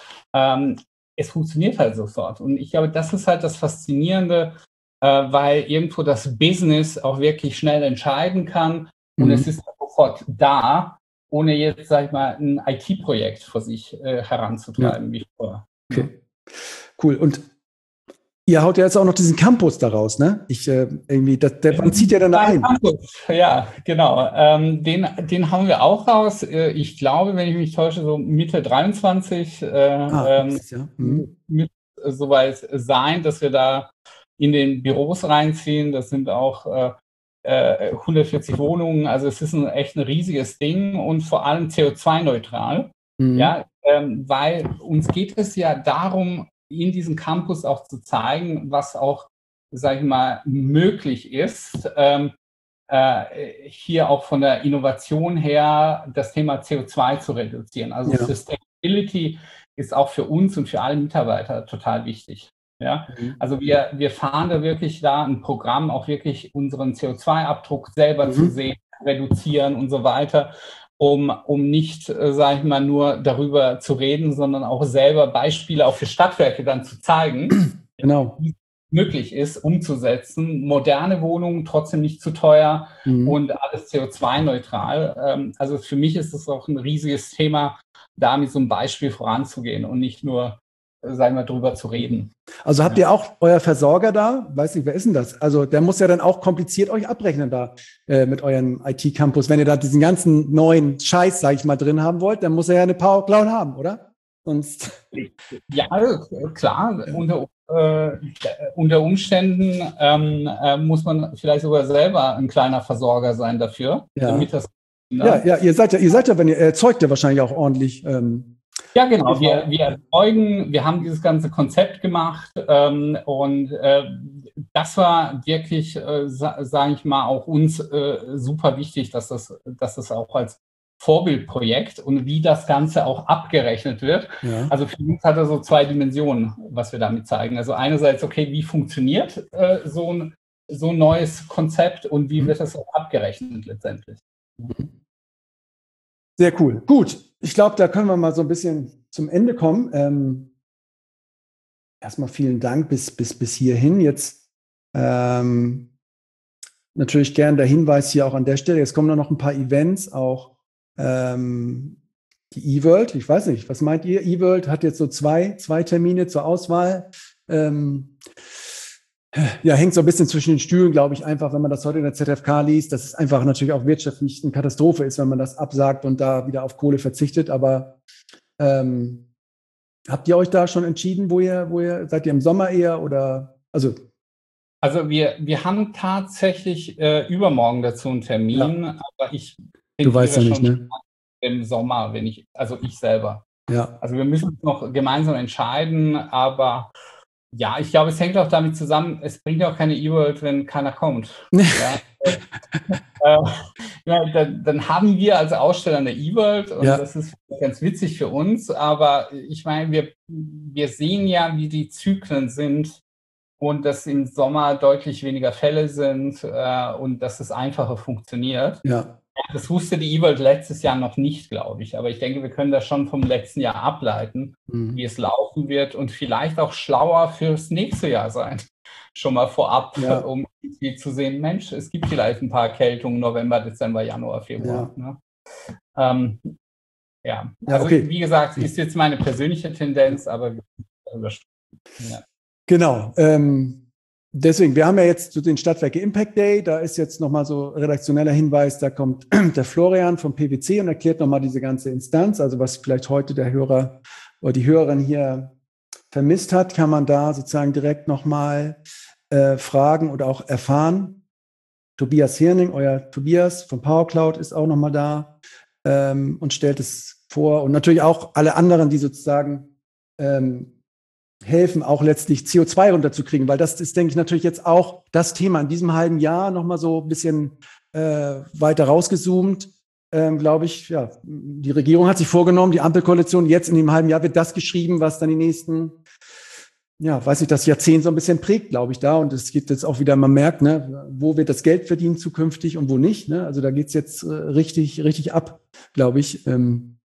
[SPEAKER 2] es funktioniert halt sofort. Und ich glaube, das ist halt das Faszinierende, weil irgendwo das Business auch wirklich schnell entscheiden kann. Und es ist sofort da, ohne jetzt, sag ich mal, ein IT-Projekt vor sich heranzutreiben, wie vorher.
[SPEAKER 3] Okay, cool. Und ihr haut ja jetzt auch noch diesen Campus daraus, ne? Man zieht ja dann ein.
[SPEAKER 2] Campus, ja, genau. Den haben wir auch raus. Ich glaube, wenn ich mich täusche, so Mitte 23 mit soweit sein, dass wir da in den Büros reinziehen. Das sind auch 140 Wohnungen, also es ist echt ein riesiges Ding und vor allem CO2-neutral, weil uns geht es ja darum, in diesem Campus auch zu zeigen, was auch, sage ich mal, möglich ist, hier auch von der Innovation her das Thema CO2 zu reduzieren. Also Sustainability ist auch für uns und für alle Mitarbeiter total wichtig. Ja, also wir fahren da wirklich ein Programm, auch wirklich unseren CO2-Abdruck selber zu sehen, reduzieren und so weiter, um nicht, sage ich mal, nur darüber zu reden, sondern auch selber Beispiele auch für Stadtwerke dann zu zeigen,
[SPEAKER 3] genau,
[SPEAKER 2] möglich ist, umzusetzen. Moderne Wohnungen, trotzdem nicht zu teuer und alles CO2-neutral. Also für mich ist es auch ein riesiges Thema, da mit so einem Beispiel voranzugehen und nicht nur, sagen wir, drüber zu reden.
[SPEAKER 3] Also habt ihr auch euer Versorger da? Weiß nicht, wer ist denn das? Also der muss ja dann auch kompliziert euch abrechnen da mit eurem IT-Campus. Wenn ihr da diesen ganzen neuen Scheiß, sage ich mal, drin haben wollt, dann muss er ja eine Power Cloud haben, oder? Sonst.
[SPEAKER 2] Ja, klar. Unter Umständen muss man vielleicht sogar selber ein kleiner Versorger sein dafür.
[SPEAKER 3] Ja,
[SPEAKER 2] damit das,
[SPEAKER 3] ihr seid ja, wenn ihr erzeugt ja wahrscheinlich auch ordentlich.
[SPEAKER 2] Ja, genau. Wir erzeugen, wir haben dieses ganze Konzept gemacht und das war wirklich, sage ich mal, auch uns super wichtig, dass das auch als Vorbildprojekt und wie das Ganze auch abgerechnet wird. Ja. Also für uns hat er so 2 Dimensionen, was wir damit zeigen. Also einerseits, okay, wie funktioniert so ein neues Konzept und wie wird das auch abgerechnet letztendlich?
[SPEAKER 3] Sehr cool. Gut, ich glaube, da können wir mal so ein bisschen zum Ende kommen. Erstmal vielen Dank bis hierhin. Jetzt natürlich gern der Hinweis hier auch an der Stelle. Jetzt kommen noch ein paar Events, auch die eWorld. Ich weiß nicht, was meint ihr? eWorld hat jetzt so zwei Termine zur Auswahl. Ja, hängt so ein bisschen zwischen den Stühlen, glaube ich, einfach, wenn man das heute in der ZfK liest, dass es einfach natürlich auch wirtschaftlich eine Katastrophe ist, wenn man das absagt und da wieder auf Kohle verzichtet. Aber habt ihr euch da schon entschieden, wo ihr seid ihr im Sommer eher oder also
[SPEAKER 2] wir haben tatsächlich übermorgen dazu einen Termin, aber
[SPEAKER 3] du weißt ja nicht, ne?
[SPEAKER 2] Im Sommer, ich selber.
[SPEAKER 3] Ja.
[SPEAKER 2] Also wir müssen uns noch gemeinsam entscheiden, aber ja, ich glaube, es hängt auch damit zusammen, es bringt ja auch keine eWorld, wenn keiner kommt. Dann haben wir als Aussteller eine eWorld und das ist ganz witzig für uns, aber ich meine, wir sehen ja, wie die Zyklen sind und dass im Sommer deutlich weniger Fälle sind und dass es einfacher funktioniert.
[SPEAKER 3] Ja.
[SPEAKER 2] Das wusste die eWorld letztes Jahr noch nicht, glaube ich. Aber ich denke, wir können das schon vom letzten Jahr ableiten, wie es laufen wird und vielleicht auch schlauer fürs nächste Jahr sein. Schon mal vorab, um zu sehen, Mensch, es gibt vielleicht ein paar Erkältungen November, Dezember, Januar, Februar.
[SPEAKER 3] Ja.
[SPEAKER 2] Ne? Also okay. Wie gesagt, ist jetzt meine persönliche Tendenz, aber
[SPEAKER 3] Genau. Deswegen, wir haben ja jetzt den Stadtwerke Impact Day, da ist jetzt nochmal so redaktioneller Hinweis, da kommt der Florian vom PwC und erklärt nochmal diese ganze Instanz, also was vielleicht heute der Hörer oder die Hörerin hier vermisst hat, kann man da sozusagen direkt nochmal fragen oder auch erfahren. Tobias Hirning, euer Tobias von Power Cloud ist auch nochmal da und stellt es vor und natürlich auch alle anderen, die sozusagen helfen, auch letztlich CO2 runterzukriegen, weil das ist, denke ich, natürlich jetzt auch das Thema in diesem halben Jahr nochmal so ein bisschen weiter rausgezoomt. Glaube ich, ja, die Regierung hat sich vorgenommen, die Ampelkoalition, jetzt in dem halben Jahr wird das geschrieben, was dann die nächsten, das Jahrzehnt so ein bisschen prägt, glaube ich, da. Und es geht jetzt auch wieder, man merkt, ne, wo wird das Geld verdient zukünftig und wo nicht. Ne? Also da geht es jetzt richtig ab, glaube ich. Bin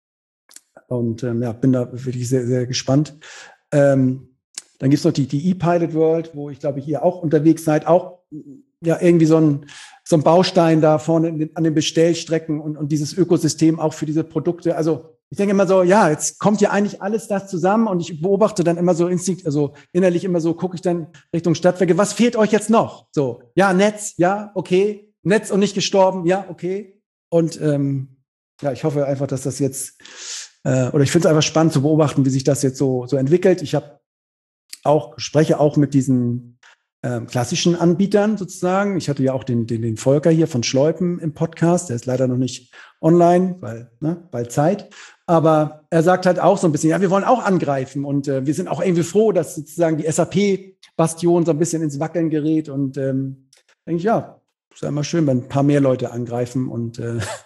[SPEAKER 3] da wirklich sehr, sehr gespannt. Dann gibt es noch die E-Pilot World, wo ich glaube, ihr auch unterwegs seid, auch irgendwie so ein Baustein da vorne an den Bestellstrecken und dieses Ökosystem auch für diese Produkte. Also ich denke immer so, jetzt kommt ja eigentlich alles das zusammen und ich beobachte dann immer so innerlich immer so, gucke ich dann Richtung Stadtwerke, was fehlt euch jetzt noch? So, Netz, okay, Netz und nicht gestorben, okay. Und ich hoffe einfach, dass das jetzt ich finde es einfach spannend zu beobachten, wie sich das jetzt so entwickelt. Ich spreche auch mit diesen klassischen Anbietern sozusagen. Ich hatte ja auch den Volker hier von Schleupen im Podcast. Der ist leider noch nicht online, weil Zeit. Aber er sagt halt auch so ein bisschen, wir wollen auch angreifen und wir sind auch irgendwie froh, dass sozusagen die SAP-Bastion so ein bisschen ins Wackeln gerät. Und denke ich, ist ja immer schön, wenn ein paar mehr Leute angreifen und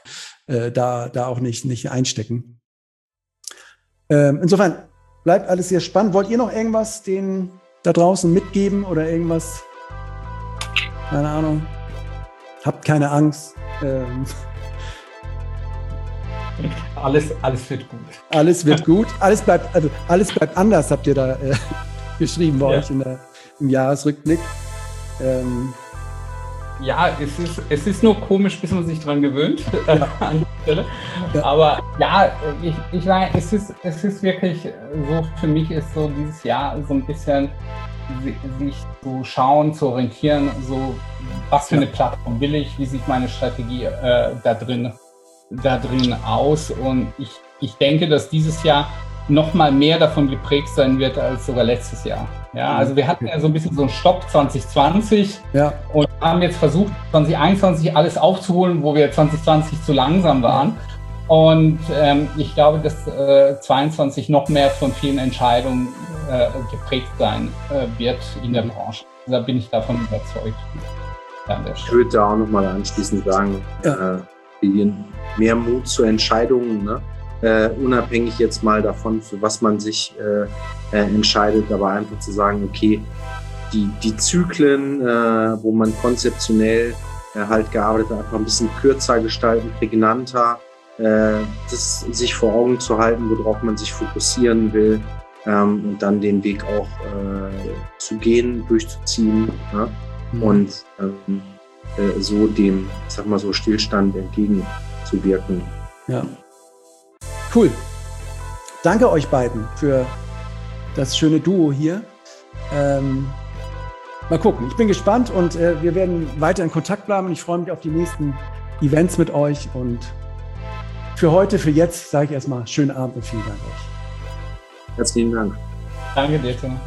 [SPEAKER 3] da auch nicht einstecken. Insofern bleibt alles sehr spannend. Wollt ihr noch irgendwas denen da draußen mitgeben oder irgendwas? Keine Ahnung. Habt keine Angst.
[SPEAKER 2] Alles wird gut.
[SPEAKER 3] Alles wird gut. Alles bleibt anders, habt ihr da geschrieben bei euch im Jahresrückblick.
[SPEAKER 2] Ja, es ist nur komisch, bis man sich dran gewöhnt an der Stelle. Ja. Aber ja, ich meine, es ist wirklich so, für mich ist so dieses Jahr so ein bisschen sich zu schauen, zu orientieren, so was für eine Plattform will ich, wie sieht meine Strategie da drin aus. Und ich denke, dass dieses Jahr noch mal mehr davon geprägt sein wird als sogar letztes Jahr. Ja, also wir hatten ja so ein bisschen so einen Stopp 2020 und haben jetzt versucht, 2021 alles aufzuholen, wo wir 2020 zu langsam waren. Und ich glaube, dass 2022 noch mehr von vielen Entscheidungen geprägt sein wird in der Branche. Da bin ich davon überzeugt.
[SPEAKER 1] Ich würde da auch nochmal anschließend sagen, mehr Mut zu Entscheidungen, ne? Unabhängig jetzt mal davon, für was man sich entscheidet, aber einfach zu sagen, okay, die Zyklen, wo man konzeptionell halt gearbeitet hat, einfach ein bisschen kürzer gestalten, prägnanter, das sich vor Augen zu halten, worauf man sich fokussieren will, und dann den Weg auch zu gehen, durchzuziehen, ne? Und so dem, ich sag mal so, Stillstand entgegenzuwirken.
[SPEAKER 3] Ja. Cool. Danke euch beiden für das schöne Duo hier. Mal gucken. Ich bin gespannt und wir werden weiter in Kontakt bleiben und ich freue mich auf die nächsten Events mit euch. Und für heute, für jetzt, sage ich erstmal schönen Abend und vielen Dank euch.
[SPEAKER 1] Herzlichen Dank.
[SPEAKER 2] Danke dir, Tim.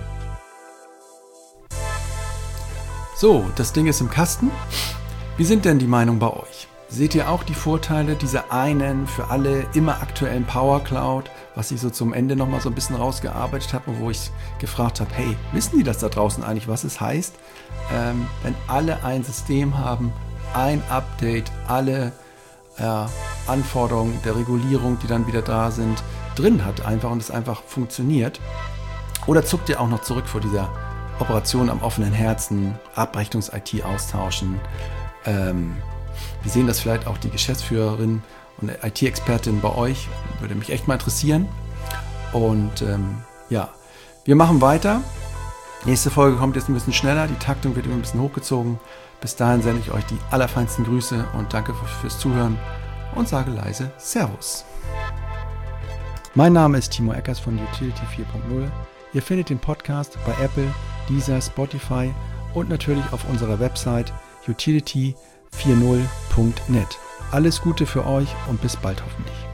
[SPEAKER 4] So, das Ding ist im Kasten. Wie sind denn die Meinungen bei euch? Seht ihr auch die Vorteile dieser einen für alle immer aktuellen Power Cloud, was ich so zum Ende nochmal so ein bisschen rausgearbeitet habe und wo ich gefragt habe, hey, wissen die das da draußen eigentlich, was es heißt, wenn alle ein System haben, ein Update, alle Anforderungen der Regulierung, die dann wieder da sind, drin hat einfach und es einfach funktioniert? Oder zuckt ihr auch noch zurück vor dieser Operation am offenen Herzen, Abrechnungs-IT austauschen? Wir sehen das vielleicht auch die Geschäftsführerin und IT-Expertin bei euch. Würde mich echt mal interessieren. Und wir machen weiter. Nächste Folge kommt jetzt ein bisschen schneller. Die Taktung wird immer ein bisschen hochgezogen. Bis dahin sende ich euch die allerfeinsten Grüße und danke fürs Zuhören und sage leise Servus.
[SPEAKER 3] Mein Name ist Timo Eckers von Utility 4.0. Ihr findet den Podcast bei Apple, Deezer, Spotify und natürlich auf unserer Website utility40.net. Alles Gute für euch und bis bald hoffentlich.